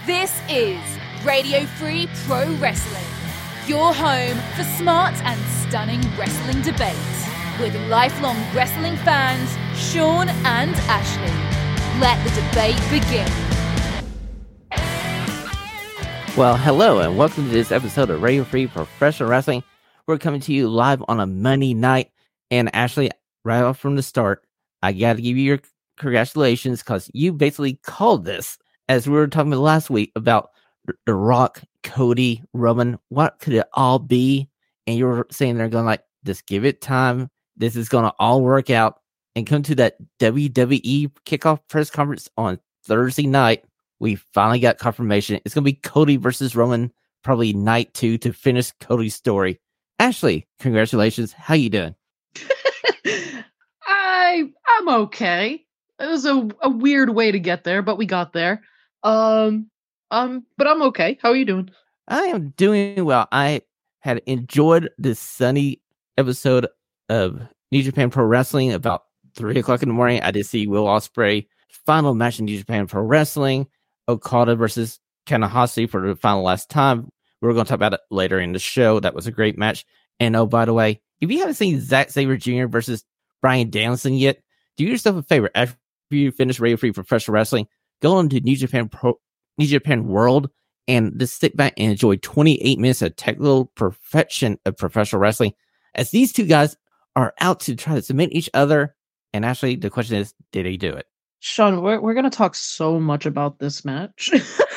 This is Radio Free Pro Wrestling, your home for smart and stunning wrestling debate with lifelong wrestling fans Sean and Ashley. Let the debate begin. Well, hello and welcome to this episode of Radio Free Professional Wrestling. We're coming to you live on a Monday night, and Ashley, right off from the start, I got to give you your congratulations because you basically called this. As we were talking about last week about The Rock, Cody, Roman, what could it all be? And you were saying they're going like, just give it time. This is going to all work out. And come to that WWE kickoff press conference on Thursday night. We finally got confirmation. It's going to be Cody versus Roman, probably night 2 to finish Cody's story. Ashley, congratulations. How you doing? I'm okay. It was a weird way to get there, but we got there. But I'm okay. How are you doing? I am doing well. I had enjoyed this sunny episode of New Japan Pro Wrestling about 3 o'clock in the morning. I did see Will Ospreay final match in New Japan Pro Wrestling, Okada versus Tanahashi for the final last time. We're going to talk about it later in the show. That was a great match. And oh, by the way, if you haven't seen Zack Sabre Jr. versus Bryan Danielson yet, do yourself a favor. After you finish Radio Free Professional Wrestling, go on to New Japan World and just sit back and enjoy 28 minutes of technical perfection of professional wrestling as these two guys are out to try to submit each other. And actually, the question is, did he do it? Sean, we're going to talk so much about this match.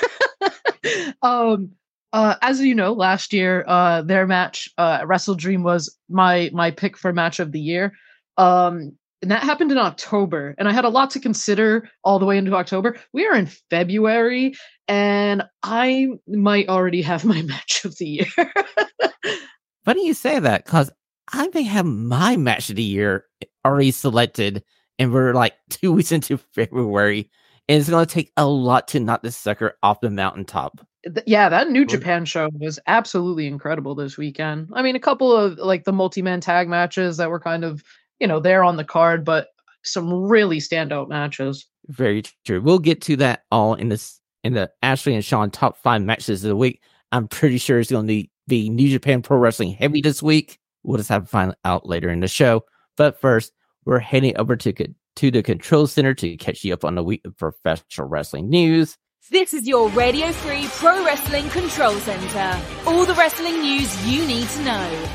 As you know, last year, their match, Wrestle Dream, was my pick for match of the year. And that happened in October, and I had a lot to consider all the way into October. We are in February, and I might already have my match of the year. Funny you say that, because I may have my match of the year already selected, and we're like 2 weeks into February, and it's going to take a lot to knock this sucker off the mountaintop. Yeah, that New Japan show was absolutely incredible this weekend. I mean, a couple of like the multi-man tag matches that were kind of, there on the card, but some really standout matches. Very true. We'll get to that all in the Ashley and Sean top 5 matches of the week. I'm pretty sure it's going to be New Japan Pro Wrestling heavy this week. We'll just have to find out later in the show. But first, we're heading over to the Control Center to catch you up on the week of professional wrestling news. This is your Radio Free Pro Wrestling Control Center. All the wrestling news you need to know.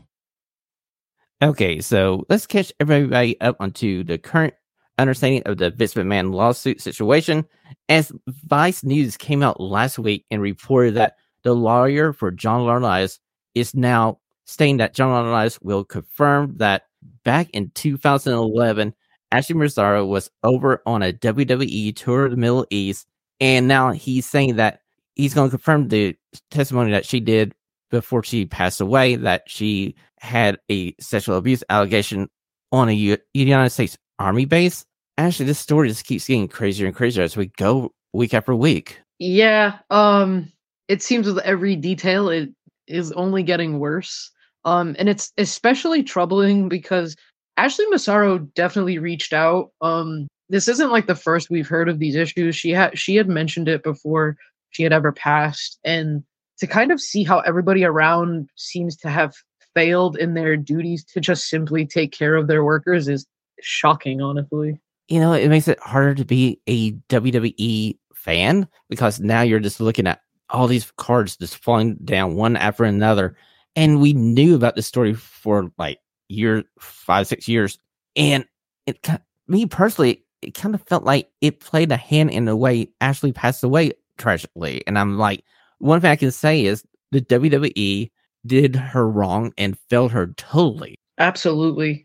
Okay, so let's catch everybody up onto the current understanding of the Vince McMahon lawsuit situation. As Vice News came out last week and reported that the lawyer for John Laurinaitis is now stating that John Laurinaitis will confirm that back in 2011, Ashley Massaro was over on a WWE tour of the Middle East, and now he's saying that he's going to confirm the testimony that she did before she passed away, that she had a sexual abuse allegation on a United States Army base. Actually, this story just keeps getting crazier and crazier as we go week after week. Yeah, it seems with every detail, it is only getting worse. And it's especially troubling because Ashley Massaro definitely reached out. This isn't like the first we've heard of these issues. She had mentioned it before she had ever passed, and to kind of see how everybody around seems to have failed in their duties to just simply take care of their workers is shocking, honestly. It makes it harder to be a WWE fan because now you're just looking at all these cards just falling down one after another. And we knew about this story for like 5-6 years. And me personally, it kind of felt like it played a hand in the way Ashley passed away tragically. And I'm like, one thing I can say is the WWE did her wrong and failed her totally. Absolutely.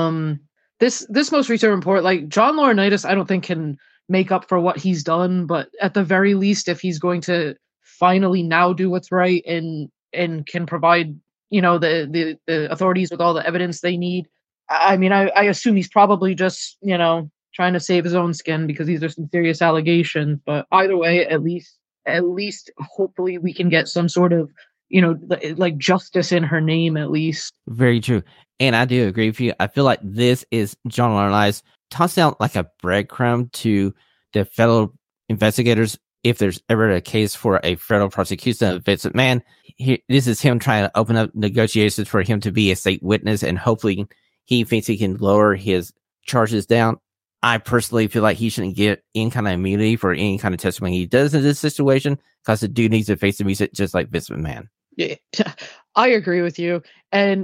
This most recent report, like John Laurinaitis, I don't think can make up for what he's done, but at the very least, if he's going to finally now do what's right and can provide, the authorities with all the evidence they need. I mean, I assume he's probably just, trying to save his own skin because these are some serious allegations. But either way, at least hopefully we can get some sort of, like justice in her name at least. Very true. And I do agree with you. I feel like this is John Laurinaitis tossing out like a breadcrumb to the fellow investigators if there's ever a case for a federal prosecution of Vince McMahon, this is him trying to open up negotiations for him to be a state witness, and hopefully he thinks he can lower his charges down. I personally feel like he shouldn't get any kind of immunity for any kind of testimony he does in this situation, because the dude needs to face the music just like Vince McMahon. Yeah, I agree with you, and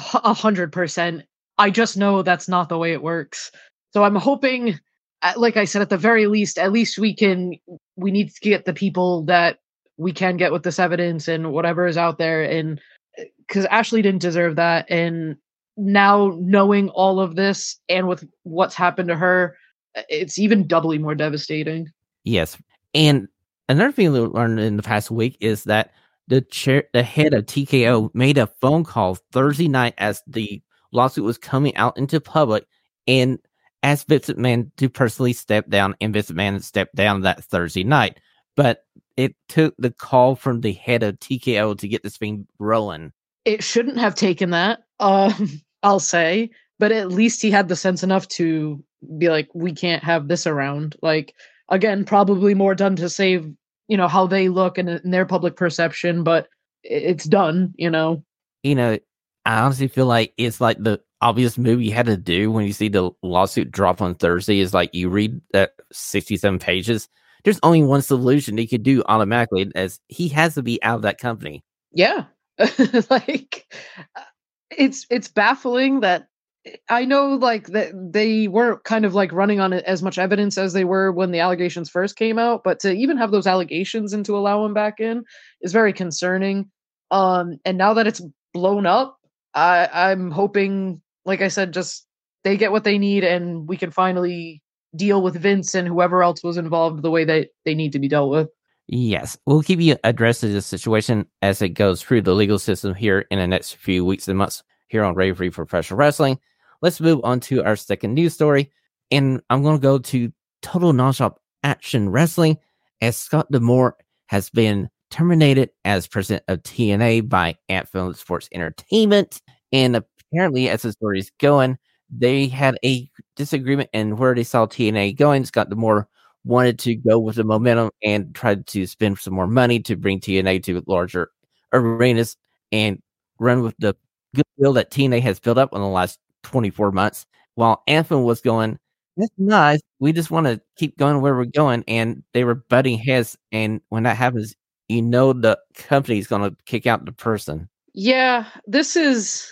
100%. I just know that's not the way it works. So I'm hoping, like I said, at the very least, at least we need to get the people that we can get with this evidence and whatever is out there. And because Ashley didn't deserve that. And now knowing all of this and with what's happened to her, it's even doubly more devastating. Yes. And another thing we learned in the past week is that the head of TKO made a phone call Thursday night as the lawsuit was coming out into public and asked Vince McMahon to personally step down, and Vince McMahon stepped down that Thursday night. But it took the call from the head of TKO to get this thing rolling. It shouldn't have taken that, I'll say, but at least he had the sense enough to be like, we can't have this around. Like, again, probably more done to save, how they look and their public perception, but it's done, I honestly feel like it's like the obvious move you had to do when you see the lawsuit drop on Thursday is like you read that 67 pages. There's only one solution he could do automatically, as he has to be out of that company. Yeah. Like, it's baffling that I know, like, that they weren't kind of like running on as much evidence as they were when the allegations first came out, but to even have those allegations and to allow him back in is very concerning. And now that it's blown up, I'm hoping, like I said, just they get what they need and we can finally deal with Vince and whoever else was involved the way that they need to be dealt with. Yes, we'll keep you addressed to this situation as it goes through the legal system here in the next few weeks and months here on Radio Free Professional Wrestling. Let's move on to our second news story, and I'm going to go to Total Nonstop Action Wrestling, as Scott D'Amore has been terminated as president of TNA by Anthem Sports Entertainment, and apparently, as the story is going, they had a disagreement in where they saw TNA going. Scott D'Amore wanted to go with the momentum and tried to spend some more money to bring TNA to larger arenas and run with the goodwill that TNA has built up in the last 24 months, while Anthem was going, that's nice, we just want to keep going where we're going, and they were butting heads, and when that happens, the company's going to kick out the person. Yeah, this is...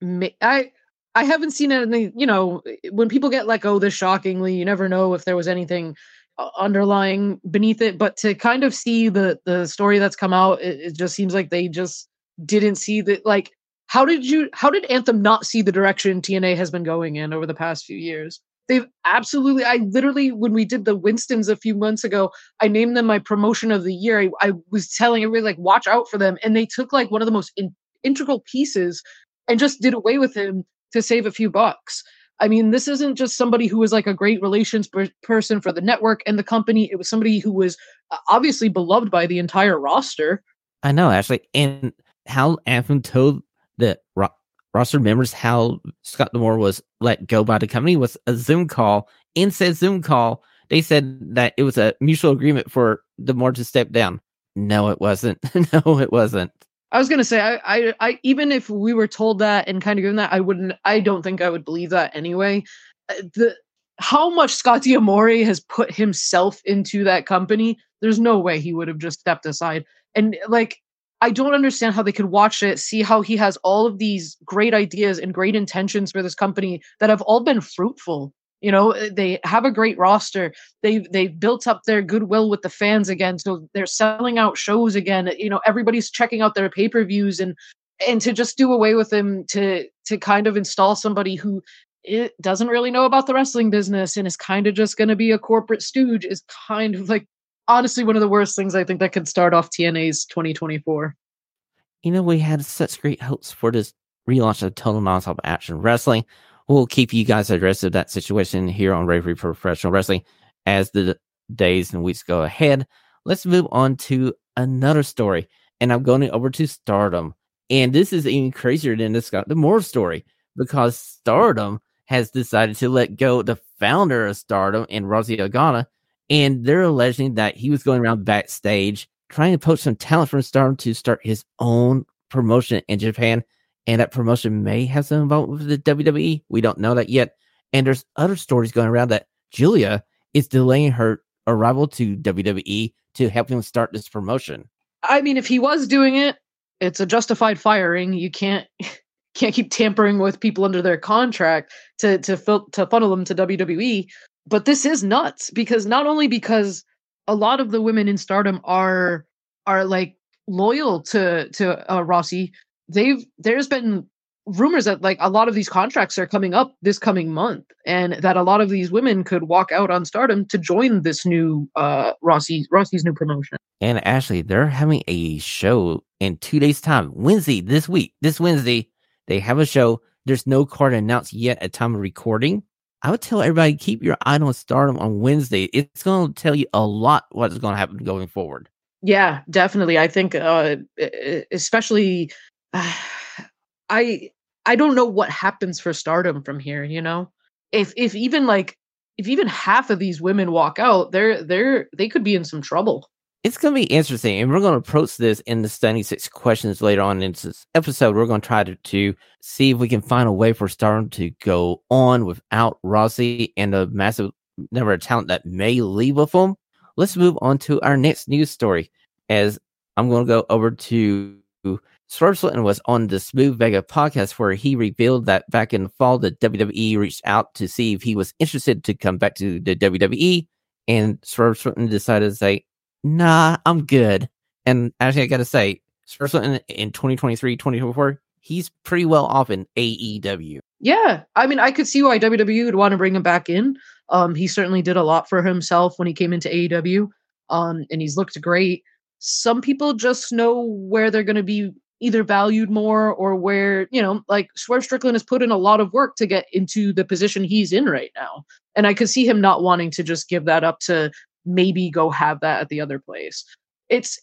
I haven't seen any, when people get let go this shockingly, you never know if there was anything underlying beneath it, but to kind of see the story that's come out, it just seems like they just didn't see that. Like, how did Anthem not see the direction TNA has been going in over the past few years? They've absolutely, I literally, when we did the Winstons a few months ago, I named them my promotion of the year. I was telling everybody, like, watch out for them. And they took like one of the most integral pieces and just did away with him to save a few bucks. I mean, this isn't just somebody who was like a great relations person for the network and the company. It was somebody who was obviously beloved by the entire roster. I know, actually. And how Anthem told the roster members how Scott D'Amore was let go by the company was a Zoom call. In said Zoom call, they said that it was a mutual agreement for D'Amore to step down. No, it wasn't. No, it wasn't. I was going to say, I even if we were told that and kind of given that, I don't think I would believe that anyway. How much Scott D'Amore has put himself into that company, there's no way he would have just stepped aside. And like, I don't understand how they could watch it, see how he has all of these great ideas and great intentions for this company that have all been fruitful. They have a great roster. They've built up their goodwill with the fans again. So they're selling out shows again. Everybody's checking out their pay-per-views and to just do away with them to kind of install somebody who doesn't really know about the wrestling business and is kind of just going to be a corporate stooge is kind of like, honestly, one of the worst things I think that could start off TNA's 2024. We had such great hopes for this relaunch of Total Nonstop Action Wrestling. We'll keep you guys addressed of that situation here on Radio Free Professional Wrestling as the days and weeks go ahead. Let's move on to another story, and I'm going over to Stardom. And this is even crazier than the Scott D'Amore story, because Stardom has decided to let go the founder of Stardom and Rosie Ogana And they're alleging that he was going around backstage trying to poach some talent from Stardom to start his own promotion in Japan. And that promotion may have some involvement with the WWE. We don't know that yet. And there's other stories going around that Julia is delaying her arrival to WWE to help him start this promotion. I mean, if he was doing it, it's a justified firing. You can't keep tampering with people under their contract to funnel them to WWE. But this is nuts because not only because a lot of the women in Stardom are like loyal to Rossi. There's been rumors that like a lot of these contracts are coming up this coming month, and that a lot of these women could walk out on Stardom to join this new Rossi's new promotion. And Ashley, they're having a show in 2 days' time, this Wednesday. They have a show. There's no card announced yet at time of recording. I would tell everybody, keep your eye on Stardom on Wednesday. It's going to tell you a lot what's going to happen going forward. Yeah, definitely. I think especially I don't know what happens for Stardom from here, you know? If even half of these women walk out, they could be in some trouble. It's going to be interesting, and we're going to approach this in the Stunning 6 questions later on in this episode. We're going to try to see if we can find a way for Stardom to go on without Rossi and a massive number of talent that may leave with them. Let's move on to our next news story, as I'm going to go over to Swerve Strickland was on the Smooth Vega podcast, where he revealed that back in the fall, the WWE reached out to see if he was interested to come back to the WWE, and Swerve Strickland decided to say, nah, I'm good. And actually, I got to say, Swerve Strickland in 2023, 2024, he's pretty well off in AEW. Yeah, I mean, I could see why WWE would want to bring him back in. He certainly did a lot for himself when he came into AEW, and he's looked great. Some people just know where they're going to be either valued more or where, you know, like Swerve Strickland has put in a lot of work to get into the position he's in right now. And I could see him not wanting to just give that up to maybe go have that at the other place. It's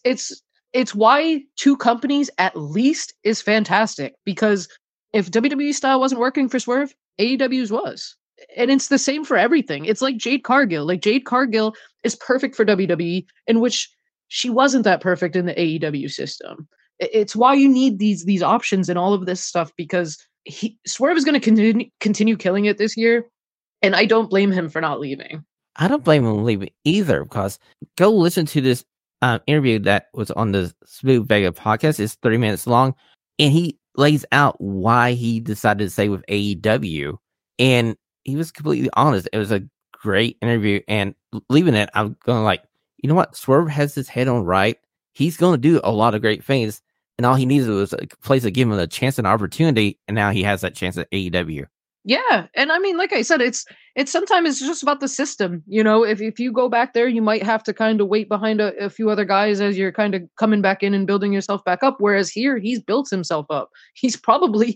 why two companies at least is fantastic, because if WWE style wasn't working for Swerve, AEW's was. And it's the same for everything. It's like Jade Cargill. Like Jade Cargill is perfect for WWE, in which she wasn't that perfect in the AEW system. It's why you need these options and all of this stuff, because Swerve is going to continue killing it this year, and I don't blame him for not leaving. I don't blame him leaving either, because go listen to this interview that was on the Smooth Vega podcast. It's 30 minutes long, and he lays out why he decided to stay with AEW, and he was completely honest. It was a great interview, and leaving it, I'm going like, you know what? Swerve has his head on right. He's going to do a lot of great things, and all he needs was a place to give him a chance and opportunity, and now he has that chance at AEW. Yeah, and I mean, like I said, it's sometimes it's just about the system. You know, if you go back there, you might have to kind of wait behind a few other guys as you're kind of coming back in and building yourself back up. Whereas here, he's built himself up. He's probably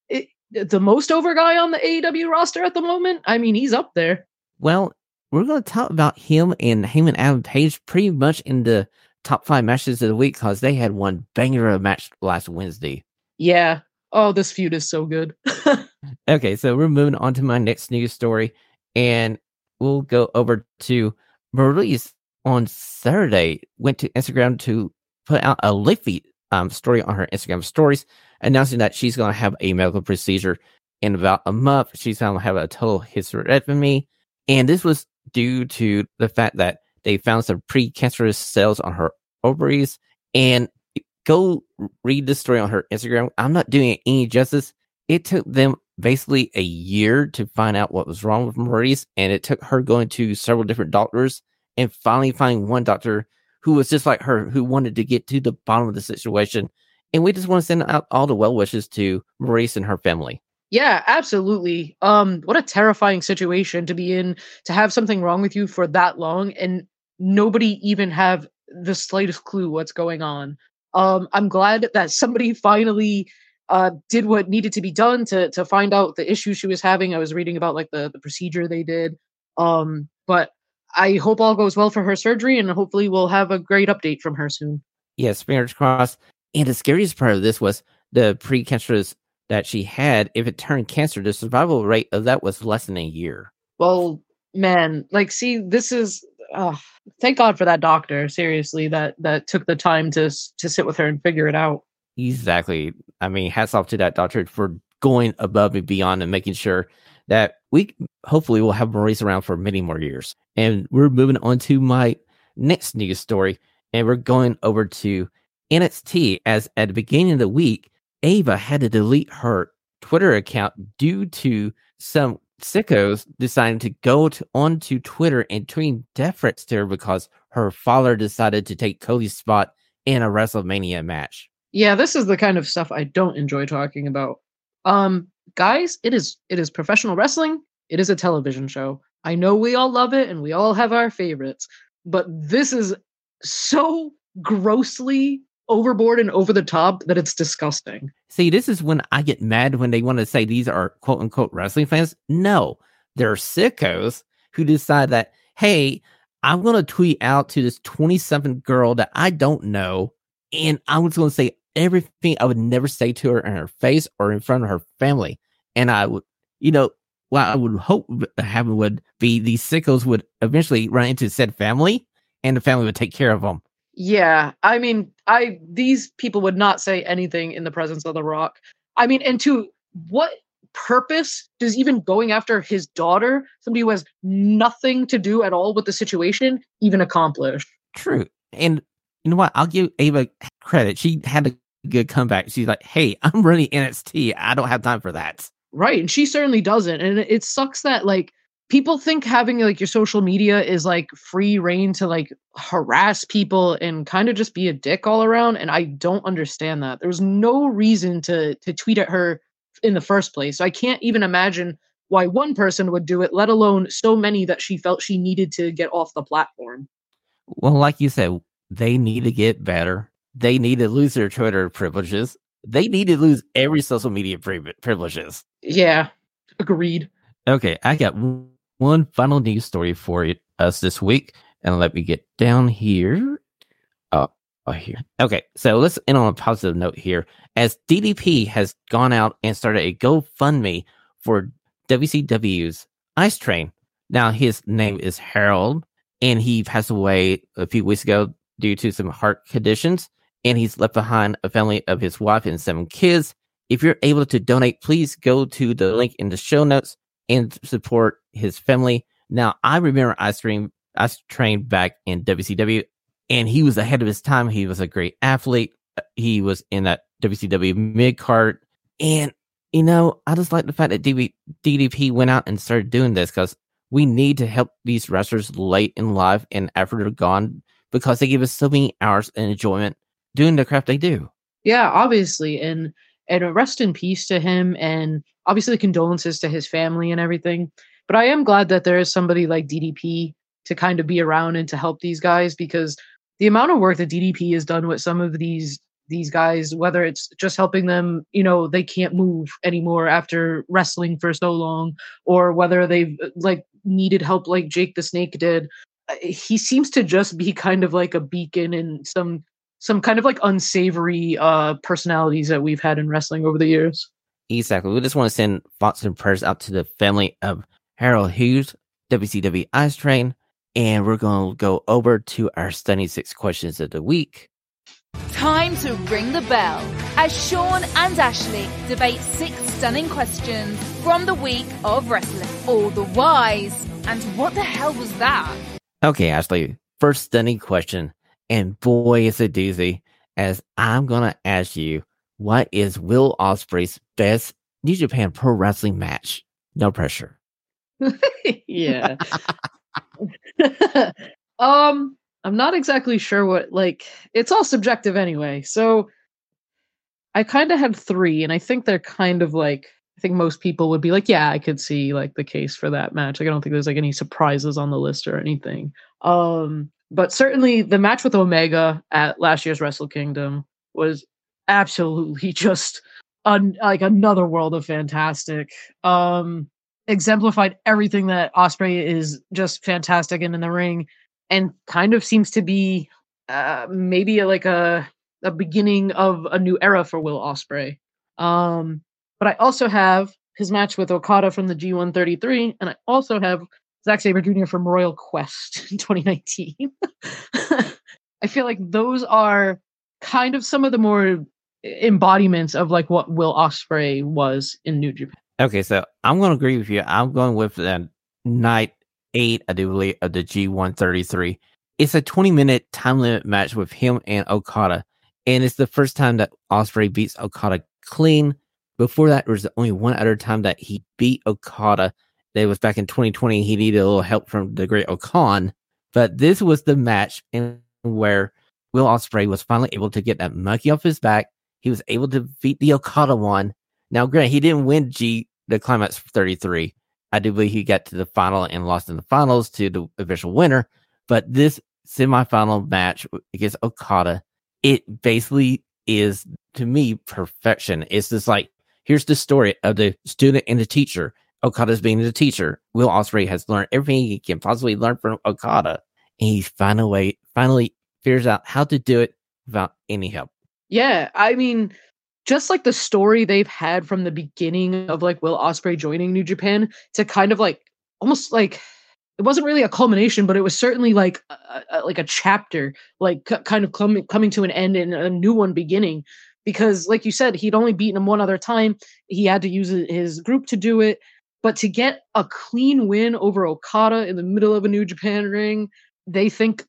the most over guy on the AEW roster at the moment. I mean, he's up there. Well, we're going to talk about him and Adam Page pretty much in the top 5 matches of the week, because they had one banger of a match last Wednesday. Yeah. Oh, this feud is so good. Okay, so we're moving on to my next news story, and we'll go over to Maryse on Saturday. Went to Instagram to put out a lengthy story on her Instagram stories, announcing that she's going to have a medical procedure in about a month. She's going to have a total hysterectomy, and this was due to the fact that they found some precancerous cells on her ovaries. And go read this story on her Instagram. I'm not doing it any justice. It took them basically a year to find out what was wrong with Maryse, and it took her going to several different doctors and finally finding one doctor who was just like her, who wanted to get to the bottom of the situation. And we just want to send out all the well wishes to Maryse and her family. Yeah, absolutely. What a terrifying situation to be in, to have something wrong with you for that long and nobody even have the slightest clue what's going on. I'm glad that somebody finally did what needed to be done to find out the issues she was having. I was reading about like the procedure they did. But I hope all goes well for her surgery, and hopefully we'll have a great update from her soon. Yes, fingers crossed. And the scariest part of this was the precancerous that she had. If it turned cancer, the survival rate of that was less than a year. Well, man, like, see, this is thank God for that doctor. Seriously, that took the time to sit with her and figure it out. Exactly. I mean, hats off to that doctor for going above and beyond and making sure that we hopefully will have Maurice around for many more years. And we're moving on to my next news story, and we're going over to NXT, as at the beginning of the week, Ava had to delete her Twitter account due to some sickos deciding to go onto Twitter and tweet death threats to her because her father decided to take Cody's spot in a WrestleMania match. Yeah, this is the kind of stuff I don't enjoy talking about. Guys, it is professional wrestling. It is a television show. I know we all love it and we all have our favorites, but this is so grossly overboard and over the top that it's disgusting. See, this is when I get mad when they want to say these are quote unquote wrestling fans. No, they're sickos who decide that, hey, I'm going to tweet out to this 20-something girl that I don't know, and I was going to say everything I would never say to her in her face or in front of her family. And I would, what I would hope happen would be these sickos would eventually run into said family, and the family would take care of them. Yeah, I mean, these people would not say anything in the presence of The Rock. I mean, and to what purpose does even going after his daughter, somebody who has nothing to do at all with the situation, even accomplish? True. And you know what? I'll give Ava credit. She had a good comeback. She's like, hey, I'm running NXT. I don't have time for that. Right. And she certainly doesn't. And it sucks that, like, people think having like your social media is like free reign to like harass people and kind of just be a dick all around. And I don't understand that. There was no reason to tweet at her in the first place. So I can't even imagine why one person would do it, let alone so many that she felt she needed to get off the platform. Well, like you said, they need to get better. They need to lose their Twitter privileges. They need to lose every social media privileges. Yeah, agreed. Okay, I got one final news story for us this week, and let me get down here. Here. Okay, so let's end on a positive note here, as DDP has gone out and started a GoFundMe for WCW's Ice Train. Now, his name is Harold, and he passed away a few weeks ago due to some heart conditions, and he's left behind a family of his wife and 7 kids. If you're able to donate, please go to the link in the show notes and support his family. Now, I remember Ice Train back in WCW, and he was ahead of his time. He was a great athlete. He was in that WCW mid-card. And, I just like the fact that DDP went out and started doing this, because we need to help these wrestlers late in life and after they're gone, because they give us so many hours and enjoyment doing the craft they do. Yeah, obviously. And rest in peace to him, and obviously condolences to his family and everything. But I am glad that there is somebody like DDP to kind of be around and to help these guys, because the amount of work that DDP has done with some of these guys, whether it's just helping them, they can't move anymore after wrestling for so long, or whether they've like needed help like Jake the Snake did, he seems to just be kind of like a beacon in some kind of like unsavory personalities that we've had in wrestling over the years. Exactly. We just want to send thoughts and prayers out to the family of Harold Hughes, WCW Ice Train, and we're going to go over to our Stunning 6 questions of the week. Time to ring the bell as Sean and Ashley debate 6 stunning questions from the week of wrestling. All the whys and what the hell was that? Okay, Ashley, first stunning question, and boy, it's a doozy, as I'm going to ask you, what is Will Ospreay's best New Japan Pro Wrestling match? No pressure. Yeah. I'm not exactly sure what, like, it's all subjective anyway. So I kind of had 3, and I think they're kind of like, I think most people would be like, yeah, I could see like the case for that match. Like, I don't think there's like any surprises on the list or anything. But certainly the match with Omega at last year's Wrestle Kingdom was absolutely just like another world of fantastic. Exemplified everything that Ospreay is just fantastic in the ring, and kind of seems to be maybe like a beginning of a new era for Will Ospreay. But I also have his match with Okada from the G133, and I also have Zack Sabre Jr. from Royal Quest in 2019. I feel like those are kind of some of the more embodiments of like what Will Ospreay was in New Japan. Okay, so I'm going to agree with you. I'm going with night 8, I do believe, of the G133. It's a 20-minute time limit match with him and Okada, and it's the first time that Ospreay beats Okada clean. Before that, there was only one other time that he beat Okada. That was back in 2020. He needed a little help from the Great Okan, but this was the match where Will Ospreay was finally able to get that monkey off his back. He was able to beat the Okada one. Now, granted, he didn't win the Climax 33. I do believe he got to the final and lost in the finals to the official winner. But this semifinal match against Okada, it basically is, to me, perfection. It's just like, here's the story of the student and the teacher. Okada's being the teacher. Will Ospreay has learned everything he can possibly learn from Okada. And he finally figures out how to do it without any help. Yeah, I mean, just like the story they've had from the beginning of like Will Ospreay joining New Japan to kind of like almost like it wasn't really a culmination, but it was certainly like a chapter, like kind of coming to an end and a new one beginning. Because, like you said, he'd only beaten him one other time. He had to use his group to do it, but to get a clean win over Okada in the middle of a New Japan ring, they think,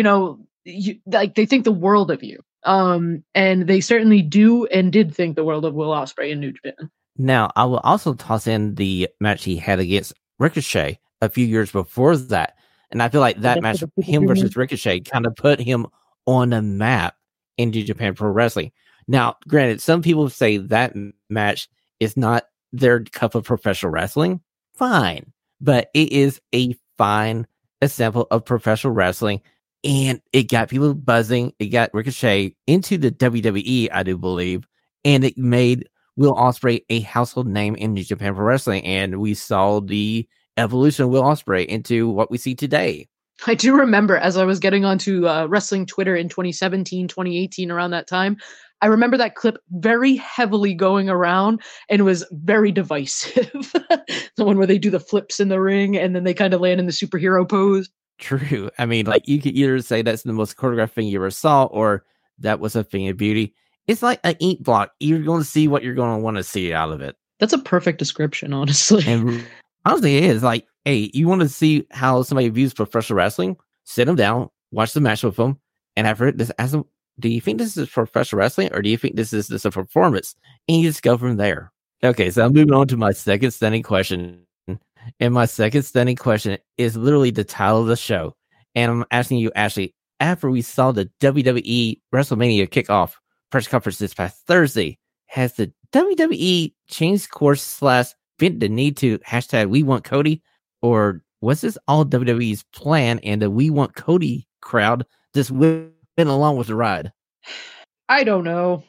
they think the world of you. And they certainly do and did think the world of Will Ospreay in New Japan. Now, I will also toss in the match he had against Ricochet a few years before that. And I feel like that match, him versus Ricochet, kind of put him on the map in New Japan Pro Wrestling. Now, granted, some people say that match is not their cup of professional wrestling. Fine. But it is a fine example of professional wrestling. And it got people buzzing. It got Ricochet into the WWE, I do believe. And it made Will Ospreay a household name in New Japan Pro Wrestling. And we saw the evolution of Will Ospreay into what we see today. I do remember as I was getting onto wrestling Twitter in 2017, 2018, around that time, I remember that clip very heavily going around and was very divisive. The one where they do the flips in the ring and then they kind of land in the superhero pose. True. I mean, like, you could either say that's the most choreographed thing you ever saw, or that was a thing of beauty. It's like an ink block. You're going to see what you're going to want to see out of it. That's a perfect description, honestly. And honestly, it is like, hey, you want to see how somebody views professional wrestling? Sit them down, watch the match with them, and after it, just ask them, do you think this is professional wrestling, or do you think this is just a performance? And you just go from there. Okay, so I'm moving on to my second stunning question. And my second stunning question is literally the title of the show. And I'm asking you, Ashley, after we saw the WWE WrestleMania kickoff press conference this past Thursday, has the WWE changed course / bent the knee to hashtag We Want Cody? Or was this all WWE's plan and the We Want Cody crowd just went along with the ride? I don't know.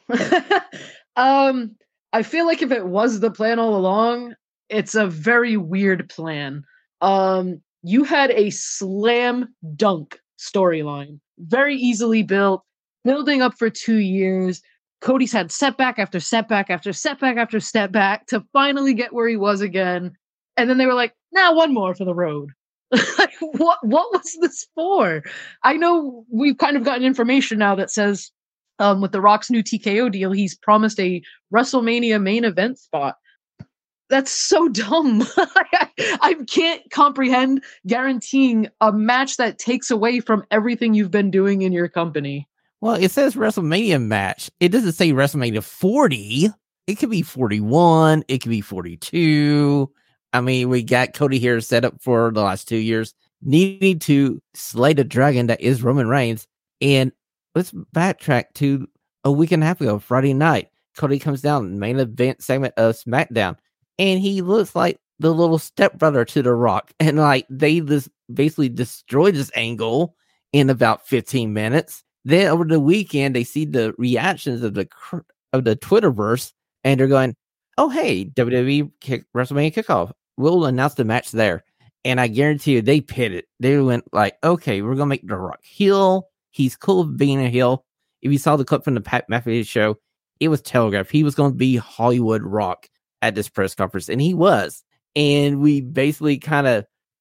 I feel like if it was the plan all along, it's a very weird plan. You had a slam dunk storyline, very easily built, building up for 2 years. Cody's had setback after setback after setback after setback to finally get where he was again. And then they were like, nah, one more for the road. What was this for? I know we've kind of gotten information now that says with The Rock's new TKO deal, he's promised a WrestleMania main event spot. That's so dumb. I can't comprehend guaranteeing a match that takes away from everything you've been doing in your company. Well, it says WrestleMania match. It doesn't say WrestleMania 40. It could be 41. It could be 42. I mean, we got Cody here set up for the last 2 years, needing to slay the dragon that is Roman Reigns. And let's backtrack to a week and a half ago, Friday night. Cody comes down, main event segment of SmackDown, and he looks like the little stepbrother to The Rock. And like they just basically destroyed this angle in about 15 minutes. Then over the weekend, they see the reactions of the Twitterverse, and they're going, "Oh, hey, WWE WrestleMania kickoff. We'll announce the match there." And I guarantee you, they pitted. They went like, "Okay, we're gonna make The Rock heel. He's cool with being a heel." If you saw the clip from the Pat McAfee show, it was telegraphed. He was going to be Hollywood Rock at this press conference, and he was. And we basically kind of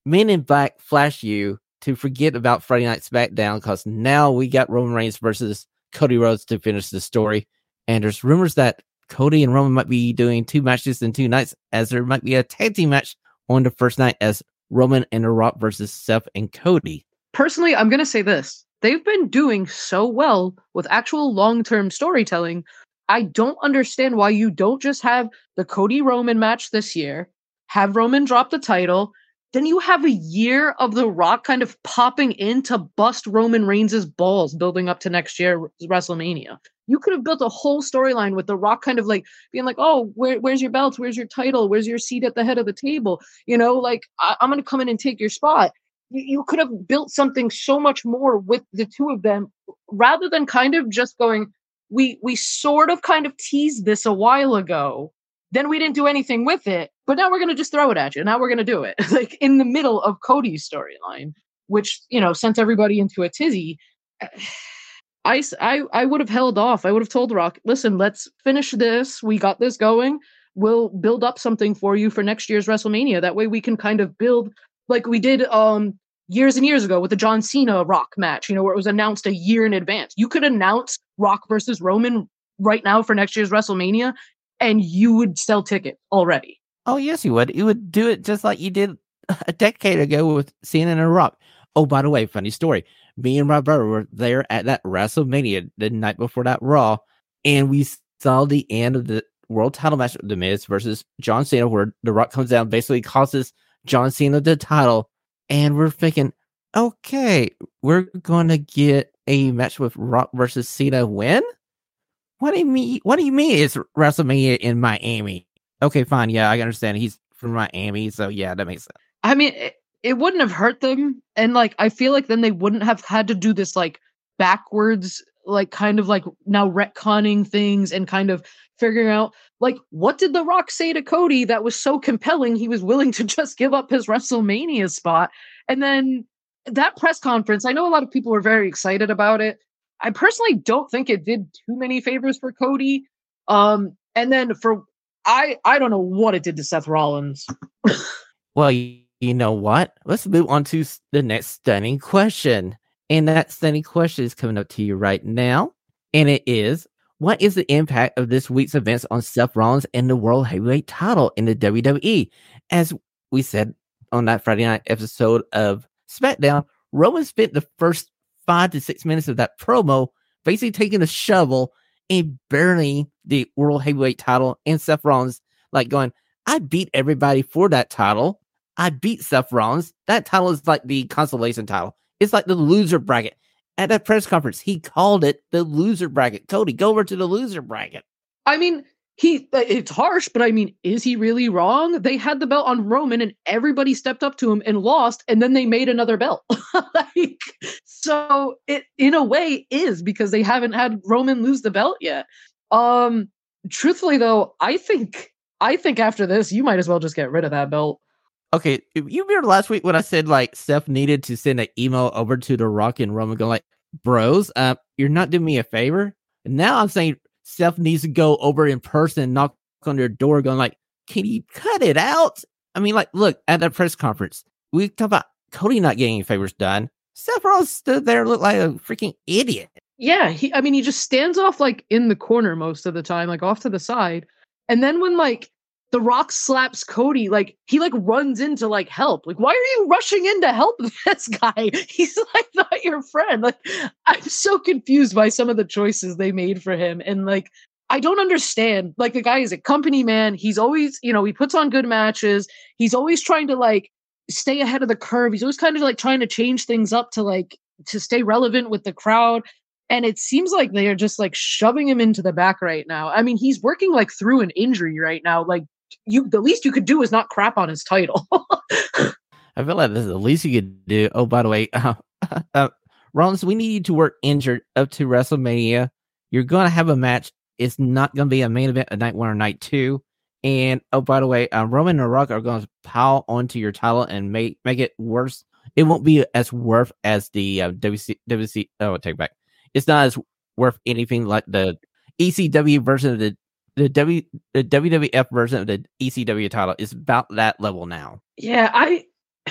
Men in Black flash you to forget about Friday Night SmackDown because now we got Roman Reigns versus Cody Rhodes to finish the story. And there's rumors that Cody and Roman might be doing 2 matches in 2 nights, as there might be a tag team match on the first night as Roman and The Rock versus Seth and Cody. Personally, I'm going to say this. They've been doing so well with actual long-term storytelling. I don't understand why you don't just have the Cody Roman match this year, have Roman drop the title, then you have a year of The Rock kind of popping in to bust Roman Reigns' balls building up to next year WrestleMania. You could have built a whole storyline with The Rock kind of like being like, oh, where's your belts? Where's your title? Where's your seat at the head of the table? You know, like, I'm going to come in and take your spot. You could have built something so much more with the two of them rather than kind of just going, we sort of kind of teased this a while ago. Then we didn't do anything with it, but now we're going to just throw it at you. Now we're going to do it like in the middle of Cody's storyline, which, you know, sent everybody into a tizzy. I would have held off. I would have told The Rock, listen, let's finish this. We got this going. We'll build up something for you for next year's WrestleMania. That way we can kind of build like we did years and years ago with the John Cena Rock match, you know, where it was announced a year in advance. You could announce Rock versus Roman right now for next year's WrestleMania, and you would sell tickets already. Oh, yes, you would. You would do it just like you did a decade ago with Cena and Rock. Oh, by the way, funny story. Me and my brother were there at that WrestleMania the night before that Raw, and we saw the end of the world title match of The Miz versus John Cena, where The Rock comes down, basically causes John Cena the title, and we're thinking, okay, we're going to get a match with Rock versus Cena when? What do you mean? What do you mean it's WrestleMania in Miami? Okay, fine. Yeah, I understand. He's from Miami, so yeah, that makes sense. I mean, it wouldn't have hurt them, and like I feel like then they wouldn't have had to do this like backwards, like kind of like now retconning things and kind of figuring out like what did The Rock say to Cody that was so compelling he was willing to just give up his WrestleMania spot. And then that press conference, I know a lot of people were very excited about it. I personally don't think it did too many favors for Cody. And then I don't know what it did to Seth Rollins. Well, you know what? Let's move on to the next stunning question. And that stunning question is coming up to you right now. And it is, what is the impact of this week's events on Seth Rollins and the World Heavyweight title in the WWE? As we said on that Friday night episode of SmackDown, Roman spent the first 5 to 6 minutes of that promo basically taking a shovel and burying the World Heavyweight title and Seth Rollins, like going, I beat everybody for that title. I beat Seth Rollins. That title is like the consolation title. It's like the loser bracket. At that press conference, he called it the loser bracket. Cody, go over to the loser bracket. I mean, it's harsh, but I mean, is he really wrong? They had the belt on Roman and everybody stepped up to him and lost, and then they made another belt. So it, in a way, is because they haven't had Roman lose the belt yet. Truthfully, though, I think after this, you might as well just get rid of that belt. Okay, you remember last week when I said like Seth needed to send an email over to The Rock and Roman going like, bros, you're not doing me a favor? And now I'm saying Seth needs to go over in person and knock on their door going like, can you cut it out? I mean, like, look, at that press conference, we talk about Cody not getting any favors done. Seth Rollins stood there looked like a freaking idiot. Yeah, he just stands off like in the corner most of the time, like off to the side. And then when like The Rock slaps Cody, like he like runs in to like help. Like, why are you rushing in to help this guy? He's like not your friend. Like, I'm so confused by some of the choices they made for him. And like, I don't understand. Like, the guy is a company man. He's always, you know, he puts on good matches. He's always trying to like stay ahead of the curve. He's always kind of like trying to change things up to like to stay relevant with the crowd. And it seems like they are just like shoving him into the back right now. I mean, he's working like through an injury right now. Like, the least you could do is not crap on his title. I feel like this is the least you could do. Oh, by the way, Rollins, we need you to work injured up to WrestleMania. You're going to have a match. It's not going to be a main event, a night 1 or night 2. And oh, by the way, Roman and The Rock are going to pile onto your title and make it worse. It won't be as worth as the WC. Oh, take it back. It's not as worth anything like the ECW version of the WWF version of the ECW title. Is about that level now. Yeah,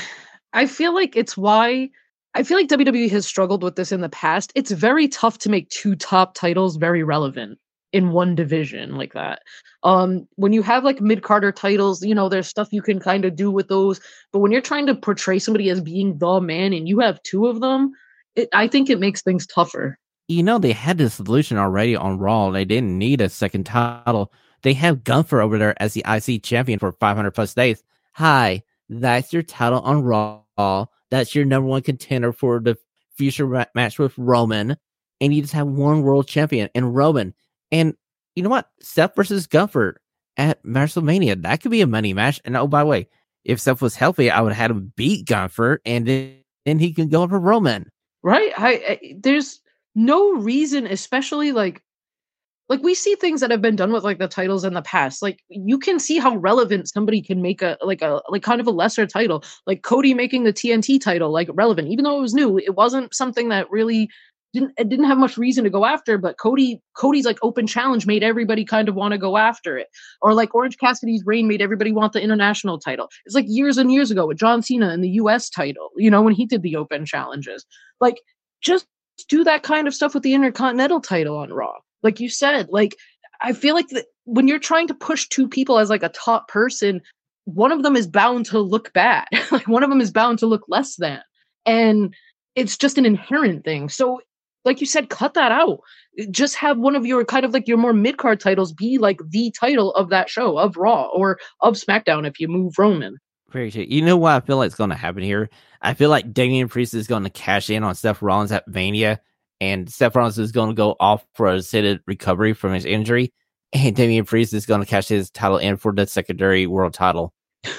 I feel like it's why I feel like WWE has struggled with this in the past. It's very tough to make two top titles very relevant in one division like that. When you have like mid-carder titles, there's stuff you can kind of do with those. But when you're trying to portray somebody as being the man and you have two of them, I think it makes things tougher. They had the solution already on Raw. They didn't need a second title. They have Gunther over there as the IC champion for 500 plus days. Hi, that's your title on Raw. That's your number one contender for the future match with Roman. And you just have one world champion in Roman. And you know what? Seth versus Gunther at WrestleMania. That could be a money match. And oh, by the way, if Seth was healthy, I would have had him beat Gunther. And then he can go for Roman. Right? There's no reason, especially like we see things that have been done with like the titles in the past. Like you can see how relevant somebody can make a kind of a lesser title, like Cody making the TNT title like relevant, even though it was new. It wasn't something that really didn't have much reason to go after. But Cody's like open challenge made everybody kind of want to go after it, or like Orange Cassidy's reign made everybody want the international title. It's like years and years ago with John Cena and the U.S. title. When he did the open challenges, like just do that kind of stuff with the Intercontinental title on Raw. Like you said, like I feel like that when you're trying to push two people as like a top person, one of them is bound to look bad. Like one of them is bound to look less than. And it's just an inherent thing. So like you said, cut that out. Just have one of your kind of like your more mid-card titles be like the title of that show, of Raw or of SmackDown if you move Roman. Very true. You know what I feel like is going to happen here? I feel like Damian Priest is going to cash in on Seth Rollins at Mania. And Seth Rollins is going to go off for a assisted recovery from his injury. And Damian Priest is going to cash his title in for the secondary world title.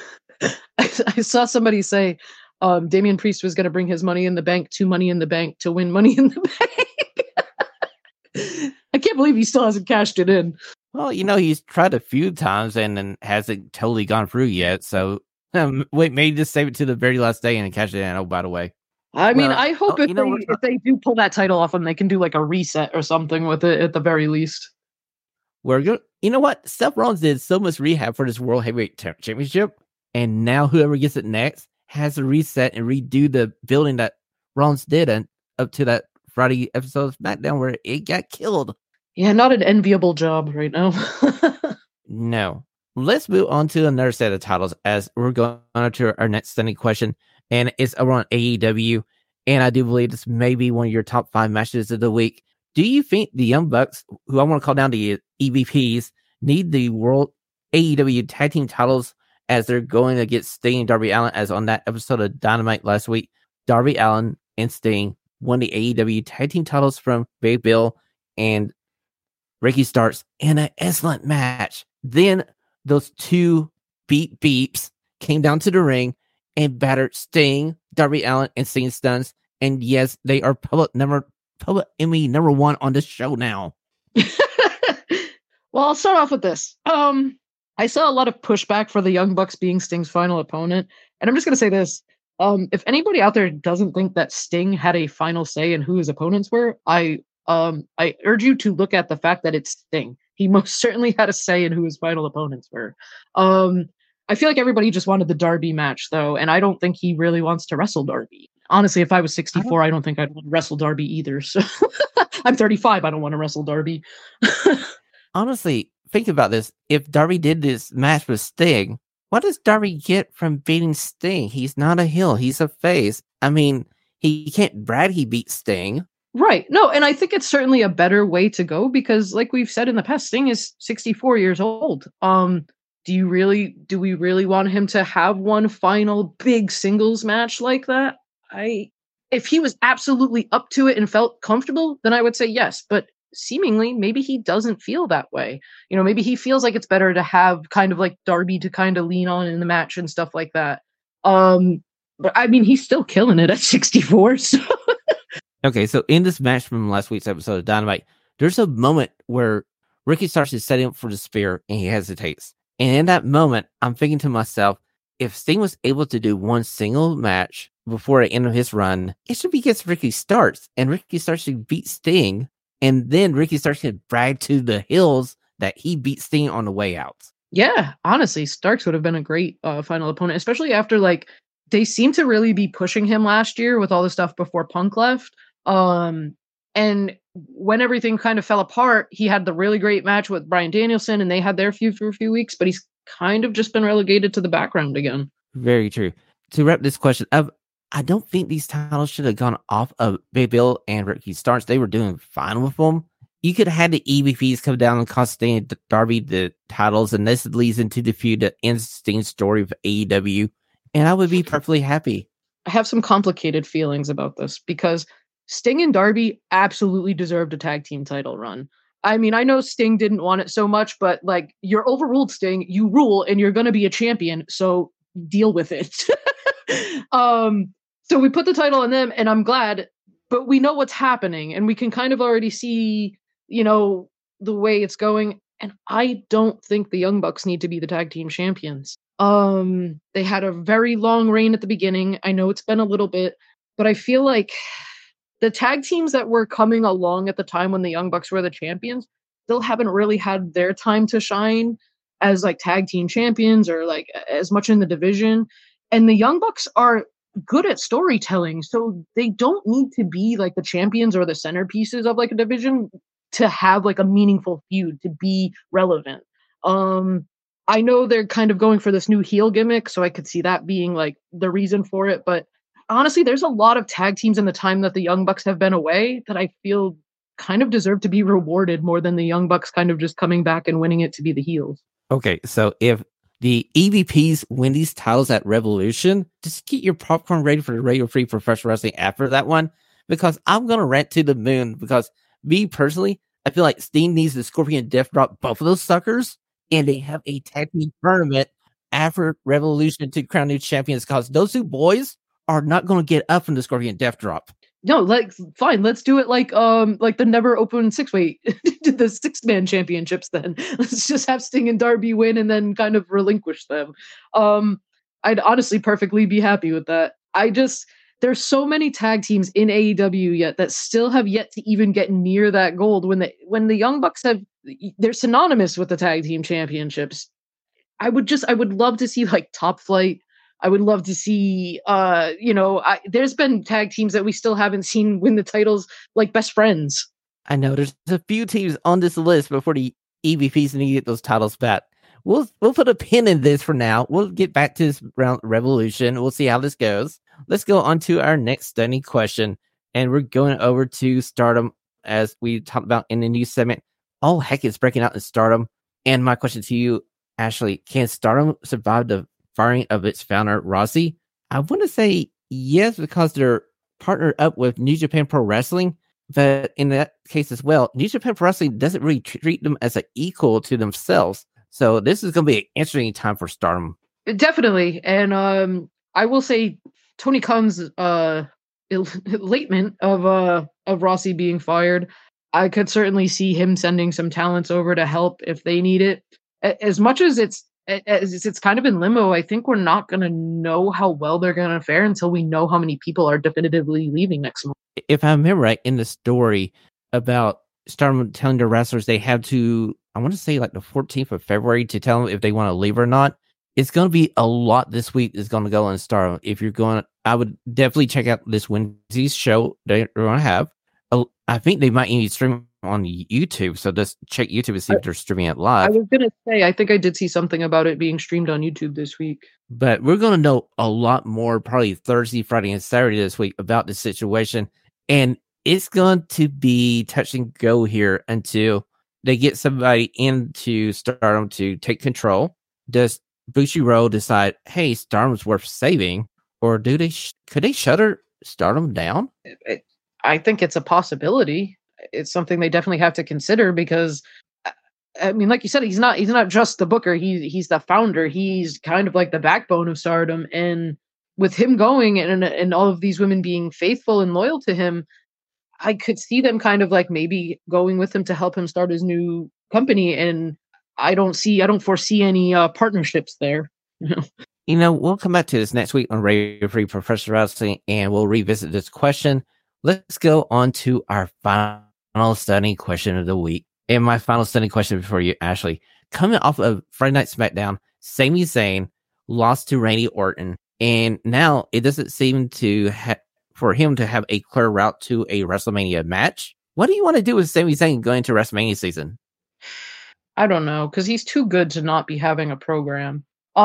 I saw somebody say Damian Priest was going to bring his Money in the Bank to Money in the Bank to win Money in the Bank. I can't believe he still hasn't cashed it in. Well, he's tried a few times and then hasn't totally gone through yet. So wait, maybe just save it to the very last day and cash it in. Oh, by the way. I mean, I hope if they do pull that title off him, they can do like a reset or something with it at the very least. We're good. You know what? Seth Rollins did so much rehab for this World Heavyweight Championship, and now whoever gets it next has to reset and redo the building that Rollins did up to that Friday episode of SmackDown where it got killed. Yeah, not an enviable job right now. No. Let's move on to another set of titles as we're going on to our next stunning question. And it's over on AEW. And I do believe this may be one of your top 5 matches of the week. Do you think the Young Bucks, who I want to call down the EVPs, need the World AEW Tag Team titles as they're going against Sting and Darby Allin? As on that episode of Dynamite last week, Darby Allin and Sting won the AEW Tag Team titles from Big Bill and Ricky Starks in an excellent match. Then those two beeps came down to the ring and battered Sting, Darby Allin, and Sting Stuns. And yes, they are public enemy number 1 on this show now. Well, I'll start off with this. I saw a lot of pushback for the Young Bucks being Sting's final opponent. And I'm just going to say this. If anybody out there doesn't think that Sting had a final say in who his opponents were, I urge you to look at the fact that it's Sting. He most certainly had a say in who his final opponents were. I feel like everybody just wanted the Darby match, though, and I don't think he really wants to wrestle Darby. Honestly, if I was 64, I don't think I'd want to wrestle Darby either. So I'm 35. I don't want to wrestle Darby. Honestly, think about this. If Darby did this match with Sting, what does Darby get from beating Sting? He's not a heel. He's a face. I mean, he can't brag he beat Sting. Right. No, and I think it's certainly a better way to go because, like we've said in the past, Sting is 64 years old. Do we really want him to have one final big singles match like that? If he was absolutely up to it and felt comfortable, then I would say yes. But seemingly, maybe he doesn't feel that way. Maybe he feels like it's better to have kind of like Darby to kind of lean on in the match and stuff like that. But I mean, he's still killing it at 64. So. Okay, so in this match from last week's episode of Dynamite, there's a moment where Ricky Starks is setting up for the spear and he hesitates. And in that moment, I'm thinking to myself, if Sting was able to do one single match before the end of his run, it should be against Ricky Starks. And Ricky Starks should beat Sting. And then Ricky Starks should brag to the hills that he beat Sting on the way out. Yeah, honestly, Starks would have been a great final opponent, especially after like they seem to really be pushing him last year with all the stuff before Punk left. And when everything kind of fell apart, he had the really great match with Bryan Danielson, and they had their feud for a few weeks, but he's kind of just been relegated to the background again. Very true. To wrap this question up, I don't think these titles should have gone off of Big Bill and Ricky Starks. They were doing fine with them. You could have had the EVPs come down and cost Sting and Darby the titles, and this leads into the feud, the Sting story of AEW, and I would be perfectly happy. I have some complicated feelings about this because Sting and Darby absolutely deserved a tag team title run. I mean, I know Sting didn't want it so much, but like, you're overruled, Sting. You rule, and you're going to be a champion, so deal with it. So we put the title on them, and I'm glad, but we know what's happening, and we can kind of already see, the way it's going. And I don't think the Young Bucks need to be the tag team champions. They had a very long reign at the beginning. I know it's been a little bit, but I feel like the tag teams that were coming along at the time when the Young Bucks were the champions still haven't really had their time to shine as like tag team champions or like as much in the division. And the Young Bucks are good at storytelling, so they don't need to be like the champions or the centerpieces of like a division to have like a meaningful feud, to be relevant. I know they're kind of going for this new heel gimmick, so I could see that being like the reason for it. But honestly, there's a lot of tag teams in the time that the Young Bucks have been away that I feel kind of deserve to be rewarded more than the Young Bucks kind of just coming back and winning it to be the heels. Okay, so if the EVPs win these titles at Revolution, just get your popcorn ready for the Radio Free Professional Wrestling after that one, because I'm going to rant to the moon, because me personally, I feel like Sting needs the Scorpion Death Drop both of those suckers, and they have a tag team tournament after Revolution to crown new champions, because those two boys are not going to get up from the Scorpion Death Drop. No, like, fine, let's do it like the never open 6-way, the 6-man championships then. Let's just have Sting and Darby win and then kind of relinquish them. I'd honestly perfectly be happy with that. There's so many tag teams in AEW yet that still have yet to even get near that gold when the Young Bucks they're synonymous with the tag team championships. I would love to see like Top Flight. I would love to see, there's been tag teams that we still haven't seen win the titles, like Best Friends. I know there's a few teams on this list before the EVPs need to get those titles back. We'll put a pin in this for now. We'll get back to this round Revolution. We'll see how this goes. Let's go on to our next stunning question, and we're going over to Stardom, as we talked about in the news segment. All heck is breaking out in Stardom, and my question to you, Ashley, can Stardom survive the firing of its founder, Rossi? I want to say yes, because they're partnered up with New Japan Pro Wrestling, but in that case as well, New Japan Pro Wrestling doesn't really treat them as an equal to themselves. So this is going to be an interesting time for Stardom. Definitely. And I will say Tony Khan's elatement of Rossi being fired, I could certainly see him sending some talents over to help if they need it. As much as it's kind of in limbo, I think we're not going to know how well they're going to fare until we know how many people are definitively leaving next month. If I remember right, in the story about Stardom telling the wrestlers they have to, I want to say like the 14th of February to tell them if they want to leave or not. It's going to be a lot this week is going to go on Stardom. If you're going, I would definitely check out this Wednesday's show they're going to have. I think they might even stream on YouTube, so just check YouTube and see if they're streaming it live. I was going to say, I think I did see something about it being streamed on YouTube this week. But we're going to know a lot more probably Thursday, Friday, and Saturday this week about the situation. And it's going to be touch and go here until they get somebody into Stardom to take control. Does Bushiroad decide, hey, Stardom's worth saving? Or could they shutter Stardom down? I think it's a possibility. It's something they definitely have to consider because, I mean, like you said, he's not just the booker. He's the founder. He's kind of like the backbone of Stardom. And with him going and all of these women being faithful and loyal to him, I could see them kind of like maybe going with him to help him start his new company. And I don't foresee any partnerships there. We'll come back to this next week on Radio Free Professional Wrestling, and we'll revisit this question. Let's go on to our final stunning question of the week. And my final stunning question for you, Ashley. Coming off of Friday Night SmackDown, Sami Zayn lost to Randy Orton. And now it doesn't seem to for him to have a clear route to a WrestleMania match. What do you want to do with Sami Zayn going to WrestleMania season? I don't know, because he's too good to not be having a program.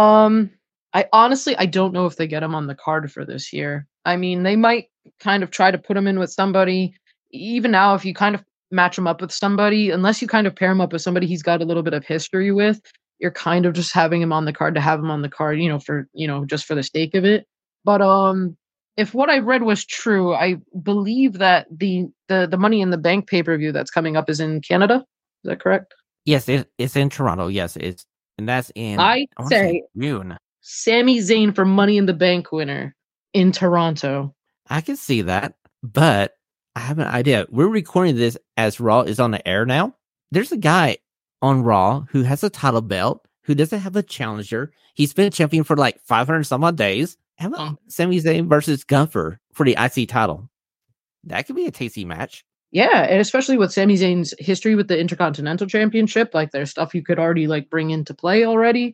I don't know if they get him on the card for this year. I mean, they might kind of try to put him in with somebody. Even now, if you kind of match him up with somebody, unless you kind of pair him up with somebody he's got a little bit of history with, you're kind of just having him on the card to have him on the card, just for the sake of it. But if what I read was true, I believe that the Money in the Bank pay-per-view that's coming up is in Canada. Is that correct? Yes, it's in Toronto. Yes, and that's in I say June. Sami Zayn for Money in the Bank winner in Toronto. I can see that, but I have an idea. We're recording this as Raw is on the air now. There's a guy on Raw who has a title belt, who doesn't have a challenger. He's been champion for like 500 some odd days. How about Sami Zayn versus Gunther for the IC title? That could be a tasty match. Yeah, and especially with Sami Zayn's history with the Intercontinental Championship, like there's stuff you could already like bring into play already.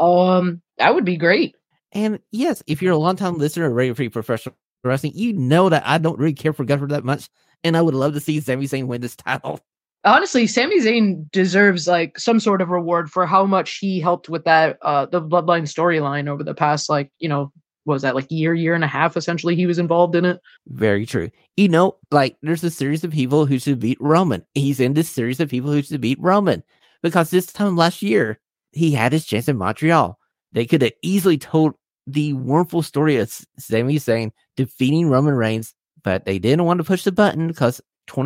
That would be great. And yes, if you're a long-time listener of Radio Free Professional Wrestling, you know that I don't really care for Gunther that much, and I would love to see Sami Zayn win this title. Honestly, Sami Zayn deserves like some sort of reward for how much he helped with that the Bloodline storyline over the past was that like year and a half essentially he was involved in it. Very true. There's a series of people who should beat Roman. He's in this series of people who should beat Roman because this time last year he had his chance in Montreal. They could have easily told the mournful story of Sami Zayn defeating Roman Reigns, but they didn't want to push the button because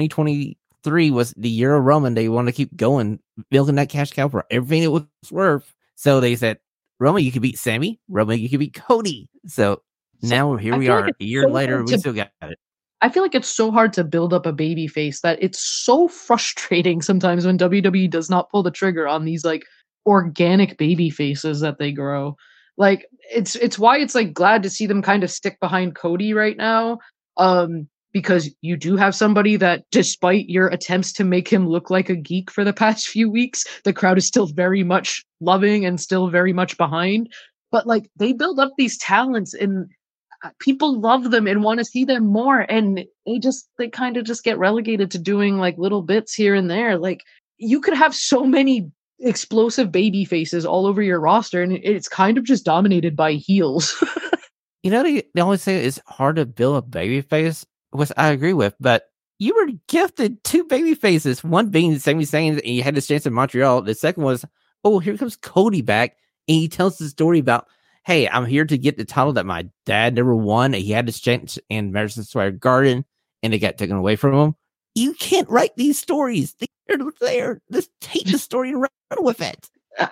2023 was the year of Roman. They wanted to keep going, milking that cash cow for everything it was worth. So they said, Roman, you could beat Sami. Roman, you could beat Cody. So now here we are. A year later, we still got it. I feel like it's so hard to build up a baby face that it's so frustrating sometimes when WWE does not pull the trigger on these like organic baby faces that they grow. Like it's why it's like glad to see them kind of stick behind Cody right now. Because you do have somebody that, despite your attempts to make him look like a geek for the past few weeks, the crowd is still very much loving and still very much behind. But like they build up these talents and people love them and want to see them more. And they kind of just get relegated to doing like little bits here and there. Like you could have so many explosive baby faces all over your roster and it's kind of just dominated by heels. They always say it's hard to build a baby face, which I agree with, but you were gifted two baby faces. One being Sami Zayn, and you had this chance in Montreal. The second was, here comes Cody back, and he tells the story about, hey, I'm here to get the title that my dad never won. He had this chance in Madison Square Garden, and it got taken away from him. You can't write these stories. They're there. Just take the story and run with it.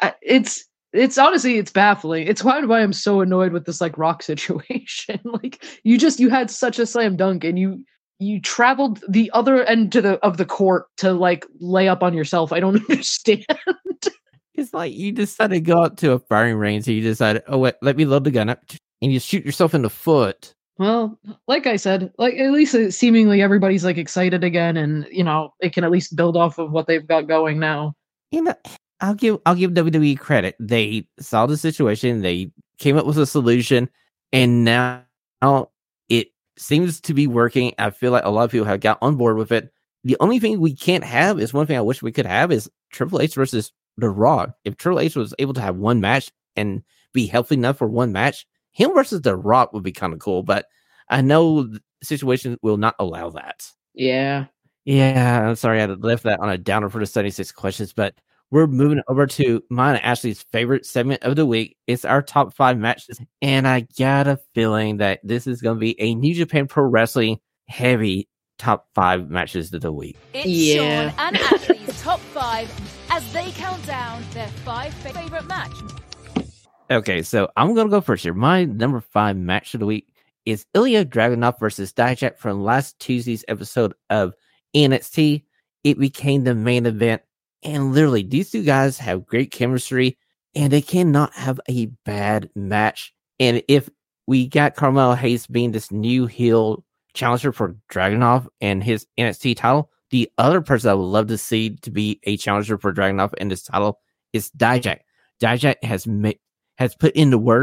It's honestly, it's baffling. It's why I'm so annoyed with this like Rock situation. Like you had such a slam dunk and you traveled the other end of the court to like lay up on yourself. I don't understand. It's like you decided to go out to a firing range. So you decided, wait, let me load the gun up, and you shoot yourself in the foot. Well, like I said, like at least seemingly everybody's like excited again, and they can at least build off of what they've got going now. I'll give WWE credit. They saw the situation, they came up with a solution, and now it seems to be working. I feel like a lot of people have got on board with it. The only thing we can't have is one thing I wish we could have is Triple H versus The Rock. If Triple H was able to have one match and be healthy enough for one match, him versus The Rock would be kind of cool, but I know the situation will not allow that. Yeah, I'm sorry I left that on a downer for the 76 questions, but we're moving over to mine and Ashley's favorite segment of the week. It's our top 5 matches, and I got a feeling that this is going to be a New Japan Pro Wrestling heavy top 5 matches of the week. It's Sean and Ashley's top 5 as they count down their 5 favorite matches. Okay, so I'm going to go first here. My number 5 match of the week is Ilya Dragunov versus Dijak from last Tuesday's episode of NXT. It became the main event, and literally, these two guys have great chemistry, and they cannot have a bad match. And if we got Carmelo Hayes being this new heel challenger for Dragunov and his NXT title, the other person I would love to see to be a challenger for Dragunov in this title is Dijak. Dijak has put in the work.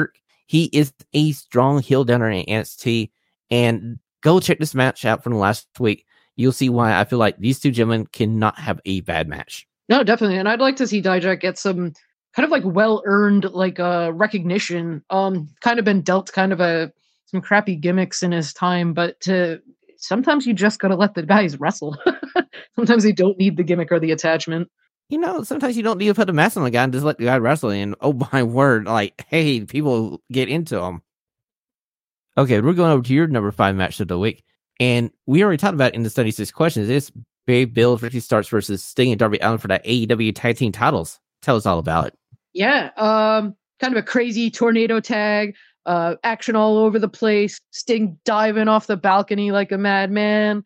He is a strong heel downer in NXT. And go check this match out from last week. You'll see why I feel like these two gentlemen cannot have a bad match. No, definitely. And I'd like to see Dijak get some kind of like well-earned like recognition. Kind of been dealt kind of some crappy gimmicks in his time, but sometimes you just gotta let the guys wrestle. Sometimes they don't need the gimmick or the attachment. Sometimes you don't need to put a mask on the guy and just let the guy wrestle. And oh my word, like, hey, people get into him. Okay, we're going over to your number 5 match of the week. And we already talked about it in the 36 questions. It's Big Bill, Ricky Starks versus Sting and Darby Allin for the AEW Tag Team titles. Tell us all about it. Yeah, kind of a crazy tornado tag, action all over the place, Sting diving off the balcony like a madman.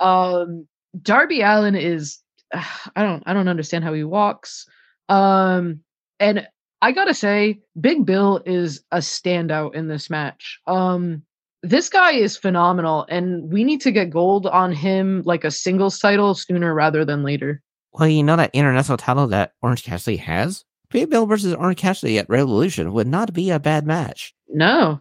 Darby Allin is, I don't understand how he walks. And I gotta say, Big Bill is a standout in this match. This guy is phenomenal, and we need to get gold on him like a singles title sooner rather than later. Well, that international title that Orange Cassidy has? Big Bill versus Orange Cassidy at Revolution would not be a bad match. No.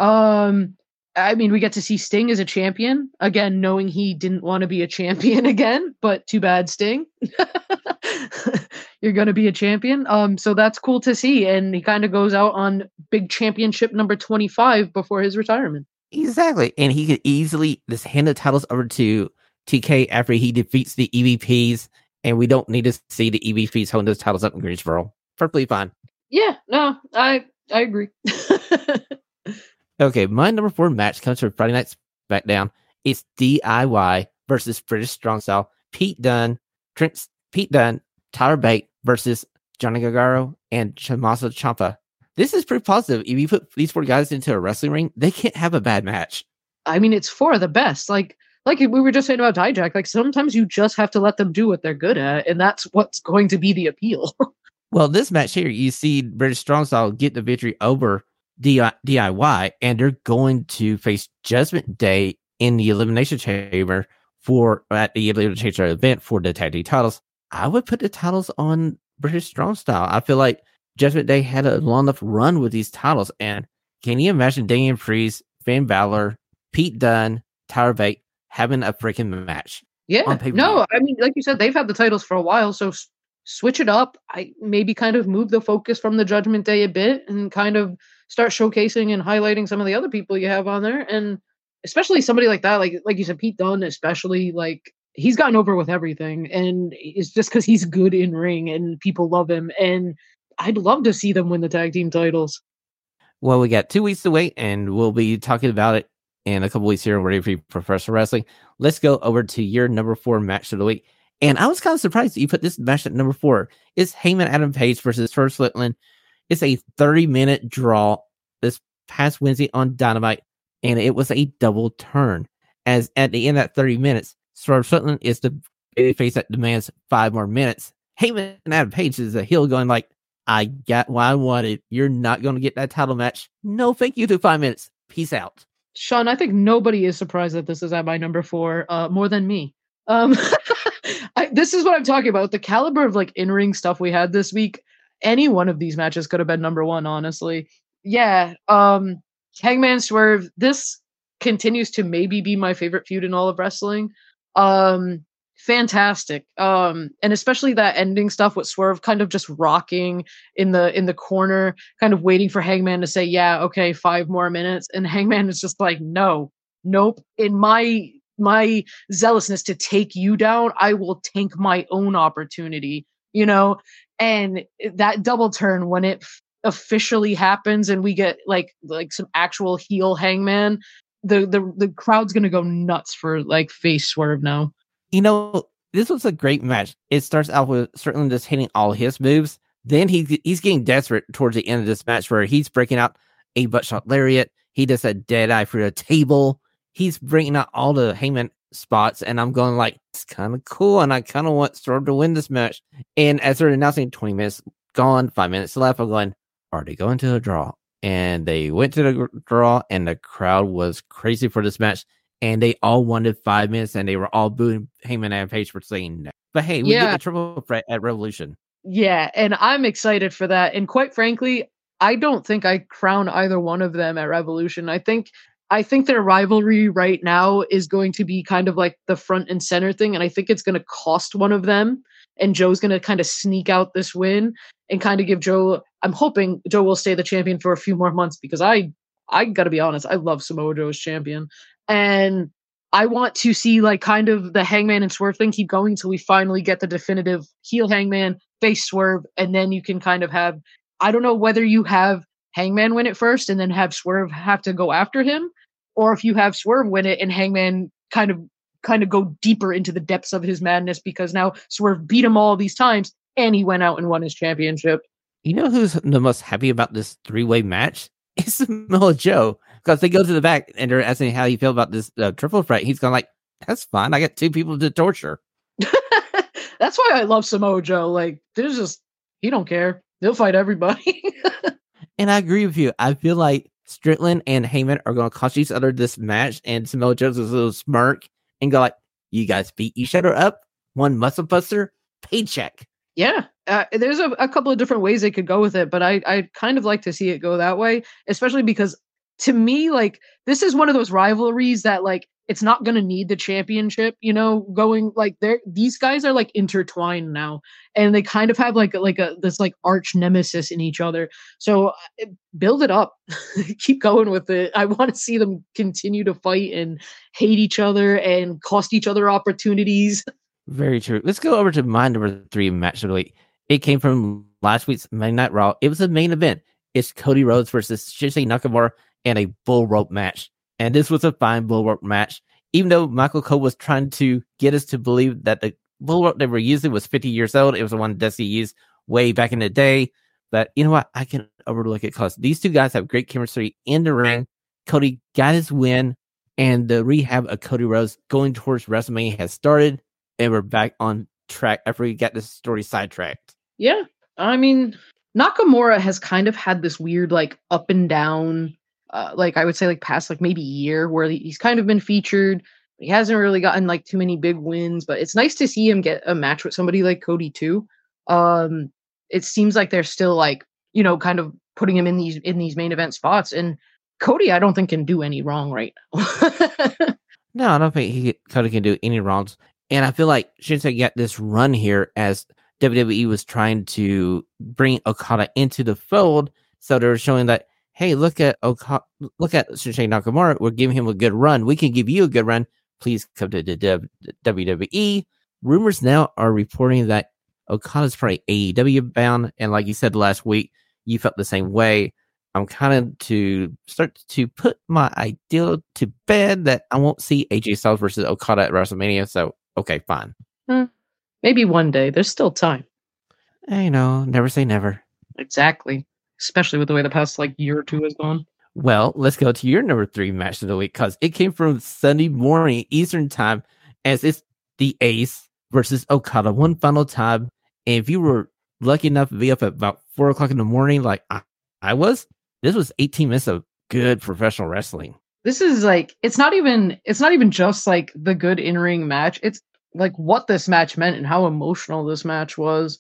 I mean, we get to see Sting as a champion. Again, knowing he didn't want to be a champion again, but too bad, Sting. You're going to be a champion. So that's cool to see. And he kind of goes out on big championship number 25 before his retirement. Exactly. And he could easily just hand the titles over to TK after he defeats the EVPs. And we don't need to see the EVPs holding those titles up in Greensboro. Perfectly fine. Yeah, no, I agree. Okay, my number 4 match comes from Friday Night SmackDown. It's DIY versus British Strong Style. Pete Dunne, Tyler Bate versus Johnny Gargano and Tommaso Ciampa. This is pretty positive. If you put these 4 guys into a wrestling ring, they can't have a bad match. I mean, it's 4 of the best. Like we were just saying about Dijak, like sometimes you just have to let them do what they're good at, and that's what's going to be the appeal. Well, this match here, you see British Strong Style get the victory over DIY, and they're going to face Judgment Day in the Elimination Chamber at the Elimination Chamber event for the tag team titles. I would put the titles on British Strong Style. I feel like Judgment Day had a long enough run with these titles, and can you imagine Damian Priest, Finn Balor, Pete Dunne, Tyler Bate having a freaking match? Yeah, no, I mean, like you said, they've had the titles for a while, so switch it up. I maybe kind of move the focus from the Judgment Day a bit and kind of start showcasing and highlighting some of the other people you have on there. And especially somebody like that, like you said, Pete Dunne, especially, like he's gotten over with everything. And it's just because he's good in ring and people love him. And I'd love to see them win the tag team titles. Well, we got 2 weeks to wait, and we'll be talking about it in a couple weeks here on Ready for Professional Wrestling. Let's go over to your number 4 match of the week. And I was kind of surprised that you put this match at number 4. It's Heyman Adam Page versus Swerve Strickland. It's a 30-minute draw this past Wednesday on Dynamite, and it was a double turn. As at the end of that 30 minutes, Swerve Strickland is the face that demands 5 more minutes. Heyman Adam Page is a heel going like, I got what I wanted. You're not going to get that title match. No, thank you to 5 minutes. Peace out. Sean, I think nobody is surprised that this is at my number 4, more than me. This is what I'm talking about. The caliber of like in-ring stuff we had this week, any one of these matches could have been number 1, honestly. Yeah. Hangman Swerve, this continues to maybe be my favorite feud in all of wrestling. Fantastic. And especially that ending stuff with Swerve kind of just rocking in the corner, kind of waiting for Hangman to say, yeah, okay, 5 more minutes. And Hangman is just like, nope. In my zealousness to take you down, I will tank my own opportunity, and that double turn when it officially happens and we get like some actual heel Hangman, the crowd's going to go nuts for like face Swerve now. This was a great match. It starts out with certainly just hitting all his moves. Then he's getting desperate towards the end of this match where he's breaking out a buttshot lariat. He does a dead eye through a table. He's bringing out all the Heyman spots, and I'm going like, it's kind of cool, and I kind of want Swerve to win this match. And as they're announcing 20 minutes gone, 5 minutes left, I'm going, are they going to a draw? And they went to the draw, and the crowd was crazy for this match. And they all wanted 5 minutes, and they were all booing Heyman and Page for saying no. But hey, we get a triple threat at Revolution. Yeah, and I'm excited for that. And quite frankly, I don't think I crown either one of them at Revolution. I think their rivalry right now is going to be kind of like the front and center thing, and I think it's going to cost one of them. And Joe's going to kind of sneak out this win and kind of give Joe. I'm hoping Joe will stay the champion for a few more months because I got to be honest, I love Samoa Joe as champion, and I want to see like kind of the Hangman and Swerve thing keep going until we finally get the definitive heel Hangman, face Swerve, and then you can kind of have. I don't know whether you have Hangman win it first and then have Swerve have to go after him, or if you have Swerve win it and Hangman kind of go deeper into the depths of his madness because now Swerve beat him all these times and he went out and won his championship. You know who's the most happy about this 3-way match? It's Samoa Joe, because they go to the back and they're asking how you feel about this triple threat. He's going like, that's fine. I got 2 people to torture. That's why I love Samoa Joe. Like, he don't care. They'll fight everybody. And I agree with you. I feel like Strickland and Heyman are going to cost each other this match, and Samoa Joe's a little smirk and go like, you guys beat each other up? One muscle buster? Paycheck. Yeah. There's a couple of different ways they could go with it, but I kind of like to see it go that way, especially because to me, like, this is one of those rivalries that, like, it's not going to need the championship, going like these guys are like intertwined now, and they kind of have like this like arch nemesis in each other. So build it up, keep going with it. I want to see them continue to fight and hate each other and cost each other opportunities. Very true. Let's go over to my number 3 match of the week. It came from last week's Monday Night Raw. It was a main event. It's Cody Rhodes versus Shinsuke Nakamura in a bull rope match. And this was a fine bull rope match. Even though Michael Cole was trying to get us to believe that the bull rope they were using was 50 years old. It was the one Dusty used way back in the day. But you know what? I can overlook it because these 2 guys have great chemistry in the ring. Cody got his win, and the rehab of Cody Rhodes going towards WrestleMania has started, and we're back on track after we got this story sidetracked. Yeah. I mean, Nakamura has kind of had this weird, like, up and down, like, I would say, like, past, like, maybe year where he's kind of been featured. He hasn't really gotten, like, too many big wins, but it's nice to see him get a match with somebody like Cody, too. It seems like they're still, like, kind of putting him in these main event spots. And Cody, I don't think, can do any wrong right now. No, I don't think Cody can do any wrongs. And I feel like Shinsuke got this run here as WWE was trying to bring Okada into the fold. So they were showing that, hey, look at Shinsuke Nakamura. We're giving him a good run. We can give you a good run. Please come to the WWE. Rumors now are reporting that Okada's probably AEW bound. And like you said last week, you felt the same way. I'm kind of to start to put my ideal to bed that I won't see AJ Styles versus Okada at WrestleMania. So, okay, fine. Maybe one day. There's still time. Never say never. Exactly. Especially with the way the past year or 2 has gone. Well, let's go to your number 3 match of the week because it came from Sunday morning Eastern time as it's the Ace versus Okada one final time. And if you were lucky enough to be up at about 4 o'clock in the morning, like I was, this was 18 minutes of good professional wrestling. This is it's not even just like the good in-ring match. It's like what this match meant and how emotional this match was.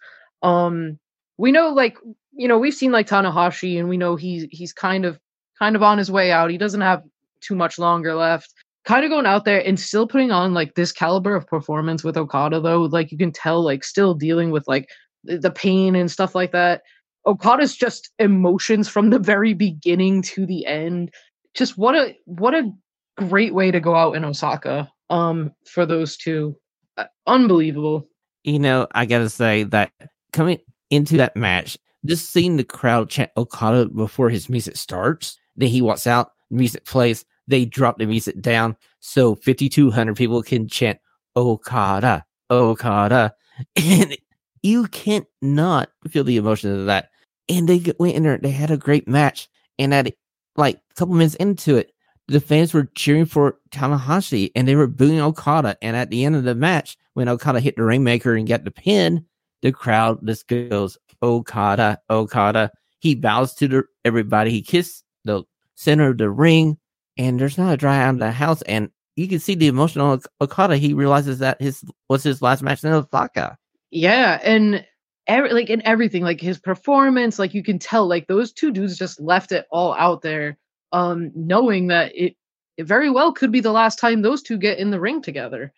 We know we've seen Tanahashi, and we know he's kind of on his way out. He doesn't have too much longer left. Kind of going out there and still putting on this caliber of performance with Okada, though. You can tell still dealing with the pain and stuff like that. Okada's just emotions from the very beginning to the end. Just what a great way to go out in Osaka. For those 2, unbelievable. I gotta say that coming into that match, just seeing the crowd chant Okada before his music starts, then he walks out, music plays, they drop the music down so 5,200 people can chant Okada, Okada, and you can't not feel the emotion of that. And they went in there, they had a great match, and at a couple minutes into it, the fans were cheering for Tanahashi and they were booing Okada. And at the end of the match, when Okada hit the Rainmaker and got the pin, the crowd just goes, Okada, Okada. He bows to everybody. He kissed the center of the ring, and there's not a dry eye in the house. And you can see the emotion on Okada. He realizes that was his last match in Osaka. Yeah, and like in everything, like his performance, like you can tell, like those two dudes just left it all out there, knowing that it very well could be the last time those two get in the ring together.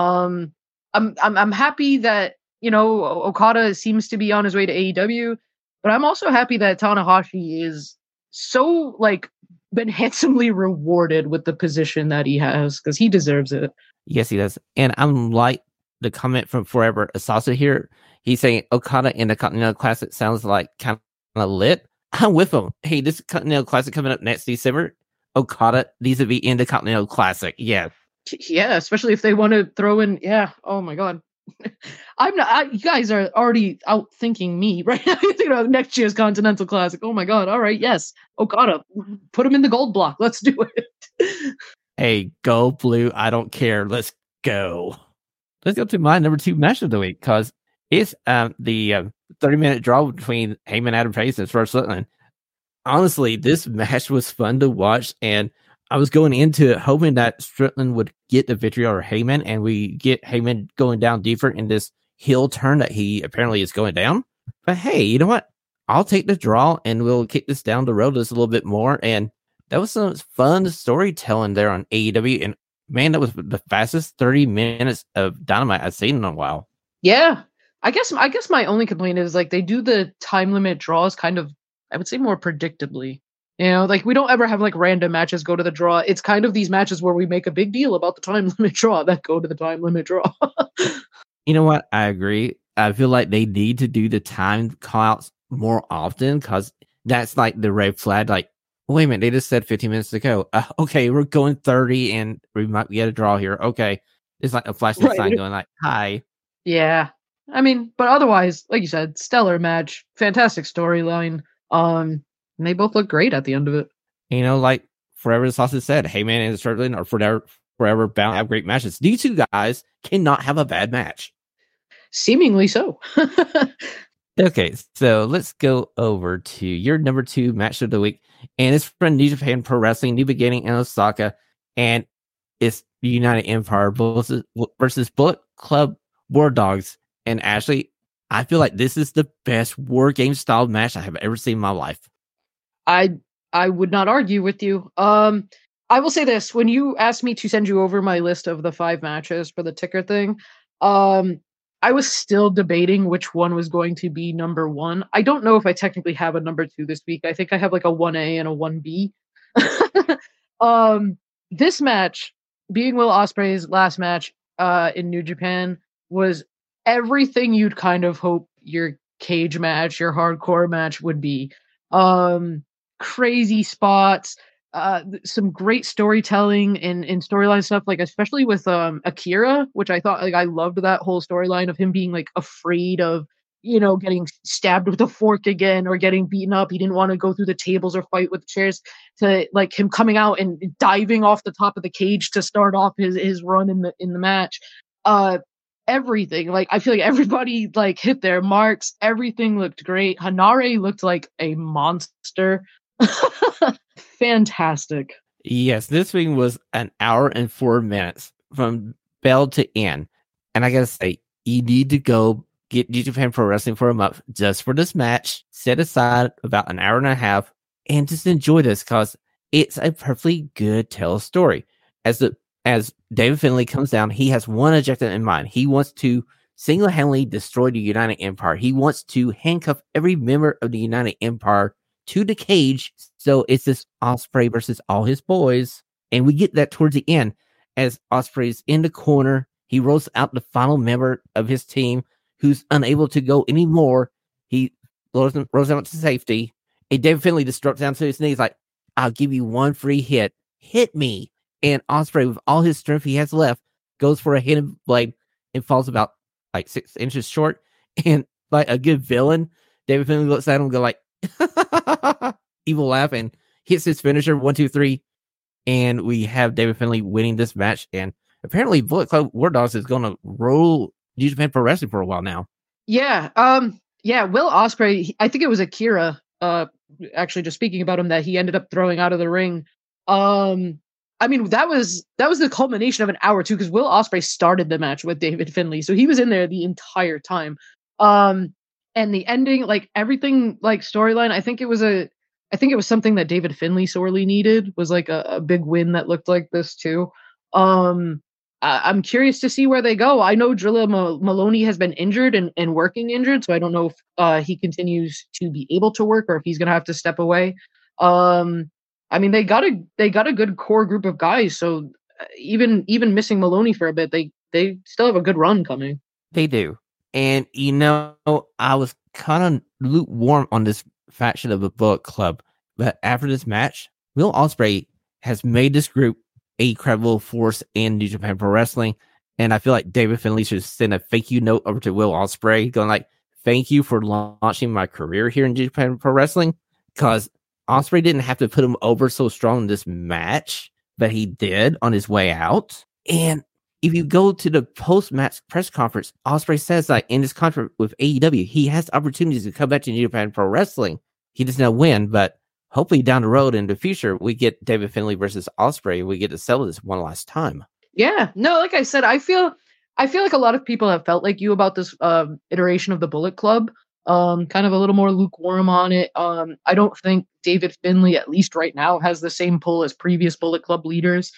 I'm happy that Okada seems to be on his way to AEW, but I'm also happy that Tanahashi is so like been handsomely rewarded with the position that he has because he deserves it. Yes, he does. And I'm like the comment from Forever Asasa here. He's saying Okada in the Continental Classic sounds like kind of lit. I'm with him. Hey, this Continental Classic coming up next December. Okada needs to be in the Continental Classic. Yeah. Yeah, especially if they want to throw in. Yeah. Oh my God. I'm not. You guys are already out thinking me right now. You're thinking about next year's Continental Classic. Oh my God. All right. Yes. Okada. Put him in the gold block. Let's do it. Hey, go blue. I don't care. Let's go. Let's go to my number 2 match of the week because it's the 30-minute draw between Heyman, Adam Page, and Swerve Strickland. Honestly, this match was fun to watch, and I was going into it hoping that Strickland would get the victory over Heyman, and we get Heyman going down deeper in this heel turn that he apparently is going down. But hey, you know what? I'll take the draw, and we'll kick this down the road just a little bit more. And that was some fun storytelling there on AEW, and man, that was the fastest 30 minutes of Dynamite I've seen in a while. Yeah, I guess my only complaint is like they do the time limit draws kind of, I would say, more predictably. Like we don't ever have like random matches go to the draw. It's kind of these matches where we make a big deal about the time limit draw that go to the time limit draw. You know what? I agree. I feel like they need to do the time callouts more often because that's like the red flag. Like, wait a minute, they just said 15 minutes ago. Okay, we're going 30 and we might get a draw here. Okay. It's like a flashing sign going like, hi. Yeah. I mean, but otherwise, like you said, stellar match, fantastic storyline. And they both look great at the end of it. Like Forever Sausage said, Heyman and Strickland are forever bound to have great matches. These two guys cannot have a bad match. Seemingly so. Okay, so let's go over to your number 2 match of the week. And it's from New Japan Pro Wrestling, New Beginning in Osaka. And it's United Empire versus Bullet Club War Dogs. And Ashley, I feel like this is the best war game style match I have ever seen in my life. I would not argue with you. I will say this: when you asked me to send you over my list of the 5 matches for the ticker thing, I was still debating which one was going to be number 1. I don't know if I technically have a number 2 this week. I think I have like a 1A and a 1B. This match, being Will Ospreay's last match in New Japan, was everything you'd kind of hope your cage match, your hardcore match would be. Crazy spots, some great storytelling in storyline stuff, like especially with Akira, which I thought, like, I loved that whole storyline of him being like afraid of getting stabbed with a fork again or getting beaten up. He didn't want to go through the tables or fight with the chairs, to like him coming out and diving off the top of the cage to start off his run in the match. Everything, like, I feel like everybody like hit their marks. Everything looked great. Hanare looked like a monster. Fantastic. Yes, this thing was an hour and 4 minutes from bell to end. And I gotta say, you need to go get New Japan Pro Wrestling for a month just for this match. Set aside about an hour and a half and just enjoy this because it's a perfectly good tell a story. As David Finlay comes down, he has one objective in mind. He wants to single-handedly destroy the United Empire. He wants to handcuff every member of the United Empire to the cage. So it's this Ospreay versus all his boys. And we get that towards the end as Ospreay's in the corner. He rolls out the final member of his team who's unable to go anymore. He rolls out to safety. And David Finlay just drops down to his knees like, I'll give you one free hit. Hit me. And Ospreay, with all his strength he has left, goes for a hidden blade and falls about like 6 inches short. And like a good villain, David Finlay looks at him and go like, evil laugh, and hits his finisher 1, 2, 3, and we have David Finlay winning this match. And apparently, Bullet Club War Dogs is going to roll New Japan Pro Wrestling for a while now. Yeah, Will Ospreay. I think it was Akira. Actually, just speaking about him, that he ended up throwing out of the ring. I mean, that was the culmination of an hour too, because Will Ospreay started the match with David Finlay, so he was in there the entire time. and the ending, like everything, like storyline. I think it was something that David Finlay sorely needed, was like a big win that looked like this too. I'm curious to see where they go. I know Drilla Maloney has been injured and working injured, so I don't know if he continues to be able to work or if he's gonna have to step away. I mean, they got a good core group of guys, so even missing Maloney for a bit, they still have a good run coming. They do. And, I was kind of lukewarm on this faction of the Bullet Club. But after this match, Will Ospreay has made this group a credible force in New Japan Pro Wrestling. And I feel like David Finlay should send a thank you note over to Will Ospreay, going like, thank you for launching my career here in New Japan Pro Wrestling. Because Ospreay didn't have to put him over so strong in this match, but he did on his way out. And if you go to the post-match press conference, Ospreay says that in his contract with AEW, he has opportunities to come back to New Japan Pro Wrestling. He does not win, but hopefully down the road in the future, we get David Finlay versus Ospreay. We get to settle this one last time. Yeah, no, like I said, I feel like a lot of people have felt like you about this iteration of the Bullet Club. Kind of a little more lukewarm on it. I don't think David Finlay, at least right now, has the same pull as previous Bullet Club leaders.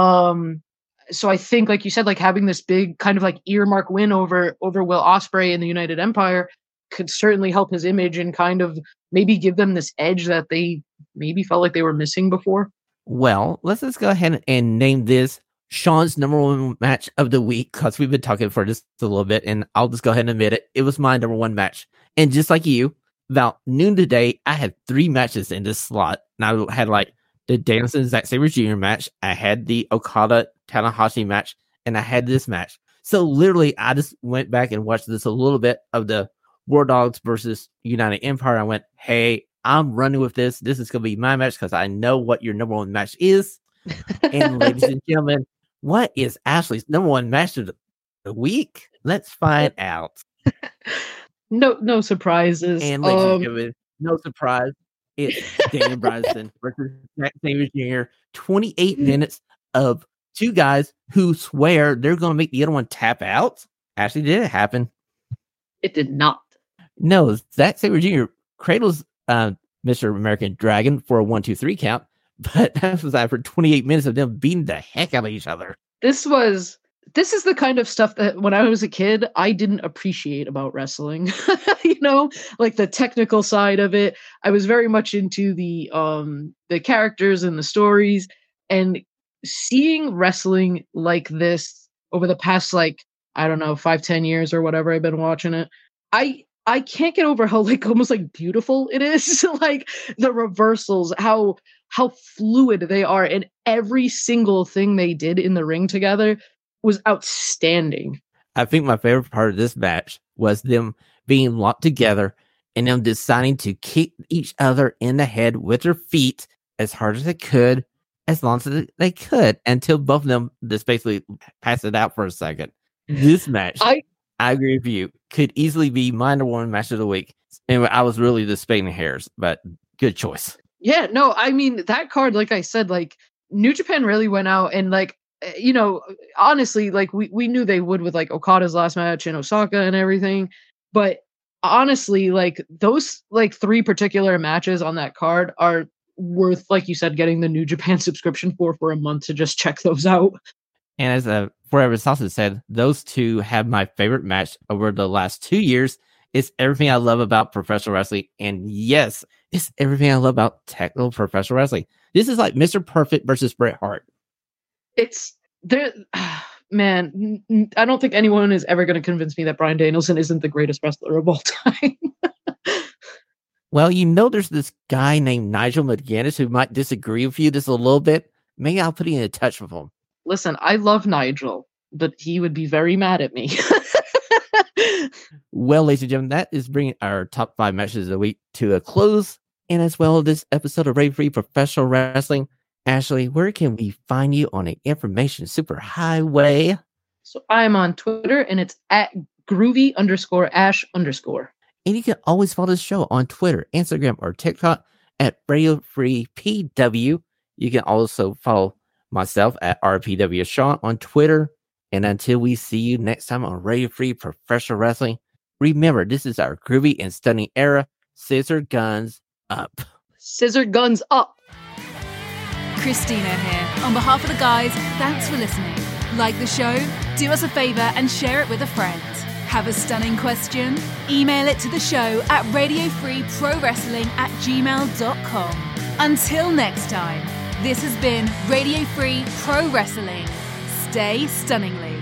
So I think, like you said, like having this big kind of like earmark win over Will Ospreay in the United Empire could certainly help his image and kind of maybe give them this edge that they maybe felt like they were missing before. Well, let's just go ahead and name this Sean's number one match of the week, because we've been talking for just a little bit, and I'll just go ahead and admit it. It was my number one match. And just like you, about noon today, I had 3 matches in this slot. And I had like the Danielson Zack Sabre Jr. match, I had the Okada Tanahashi match, and I had this match. So literally, I just went back and watched this a little bit of the War Dogs versus United Empire. I went, hey, I'm running with this. This is going to be my match because I know what your number one match is. And ladies and gentlemen, what is Ashley's number one match of the week? Let's find out. No surprises. And ladies and gentlemen, no surprise. It's Daniel Bryanson versus Zack Sabre Jr. 28 minutes of 2 guys who swear they're going to make the other one tap out. Actually, did it happen? It did not. No, Zack Sabre Jr. cradles Mr. American Dragon for a 1-2-3 count, but that was after 28 minutes of them beating the heck out of each other. This is the kind of stuff that when I was a kid, I didn't appreciate about wrestling. Like the technical side of it. I was very much into the characters and the stories, and seeing wrestling like this over the past, like, I don't know, 5-10 years or whatever I've been watching it. I can't get over how like almost like beautiful it is. Like the reversals, how fluid they are, and every single thing they did in the ring together was outstanding. I think my favorite part of this match was them being locked together and them deciding to kick each other in the head with their feet as hard as they could, as long as they could, until both of them just basically passed it out for a second. This match, I agree with you, could easily be my number one match of the week. And I was really just splitting hairs, but good choice. Yeah, no, I mean, that card, like I said, like New Japan really went out and like, honestly, like we knew they would with like Okada's last match in Osaka and everything. But honestly, like those like 3 particular matches on that card are worth, like you said, getting the New Japan subscription for a month to just check those out. And as Forever Salsa said, those 2 have my favorite match over the last 2 years. It's everything I love about professional wrestling. And yes, it's everything I love about technical professional wrestling. This is like Mr. Perfect versus Bret Hart. It's there, man. I don't think anyone is ever going to convince me that Bryan Danielson isn't the greatest wrestler of all time. Well, there's this guy named Nigel McGuinness who might disagree with you just a little bit. Maybe I'll put you in touch with him. Listen, I love Nigel, but he would be very mad at me. Well, ladies and gentlemen, that is bringing our top 5 matches of the week to a close. And as well, this episode of Ready Free Professional Wrestling. Ashley, where can we find you on an information superhighway? So I'm on Twitter, and it's at groovy_ash_. And you can always follow the show on Twitter, Instagram, or TikTok at Radio Free PW. You can also follow myself at RPW Sean on Twitter. And until we see you next time on Radio Free Professional Wrestling, Remember, this is our groovy and stunning era. Scissor guns up. Scissor guns up. Christina here. On behalf of the guys, thanks for listening. Like the show? Do us a favor and share it with a friend. Have a stunning question? Email it to the show at radiofreeprowrestling@gmail.com. Until next time, this has been Radio Free Pro Wrestling. Stay stunningly.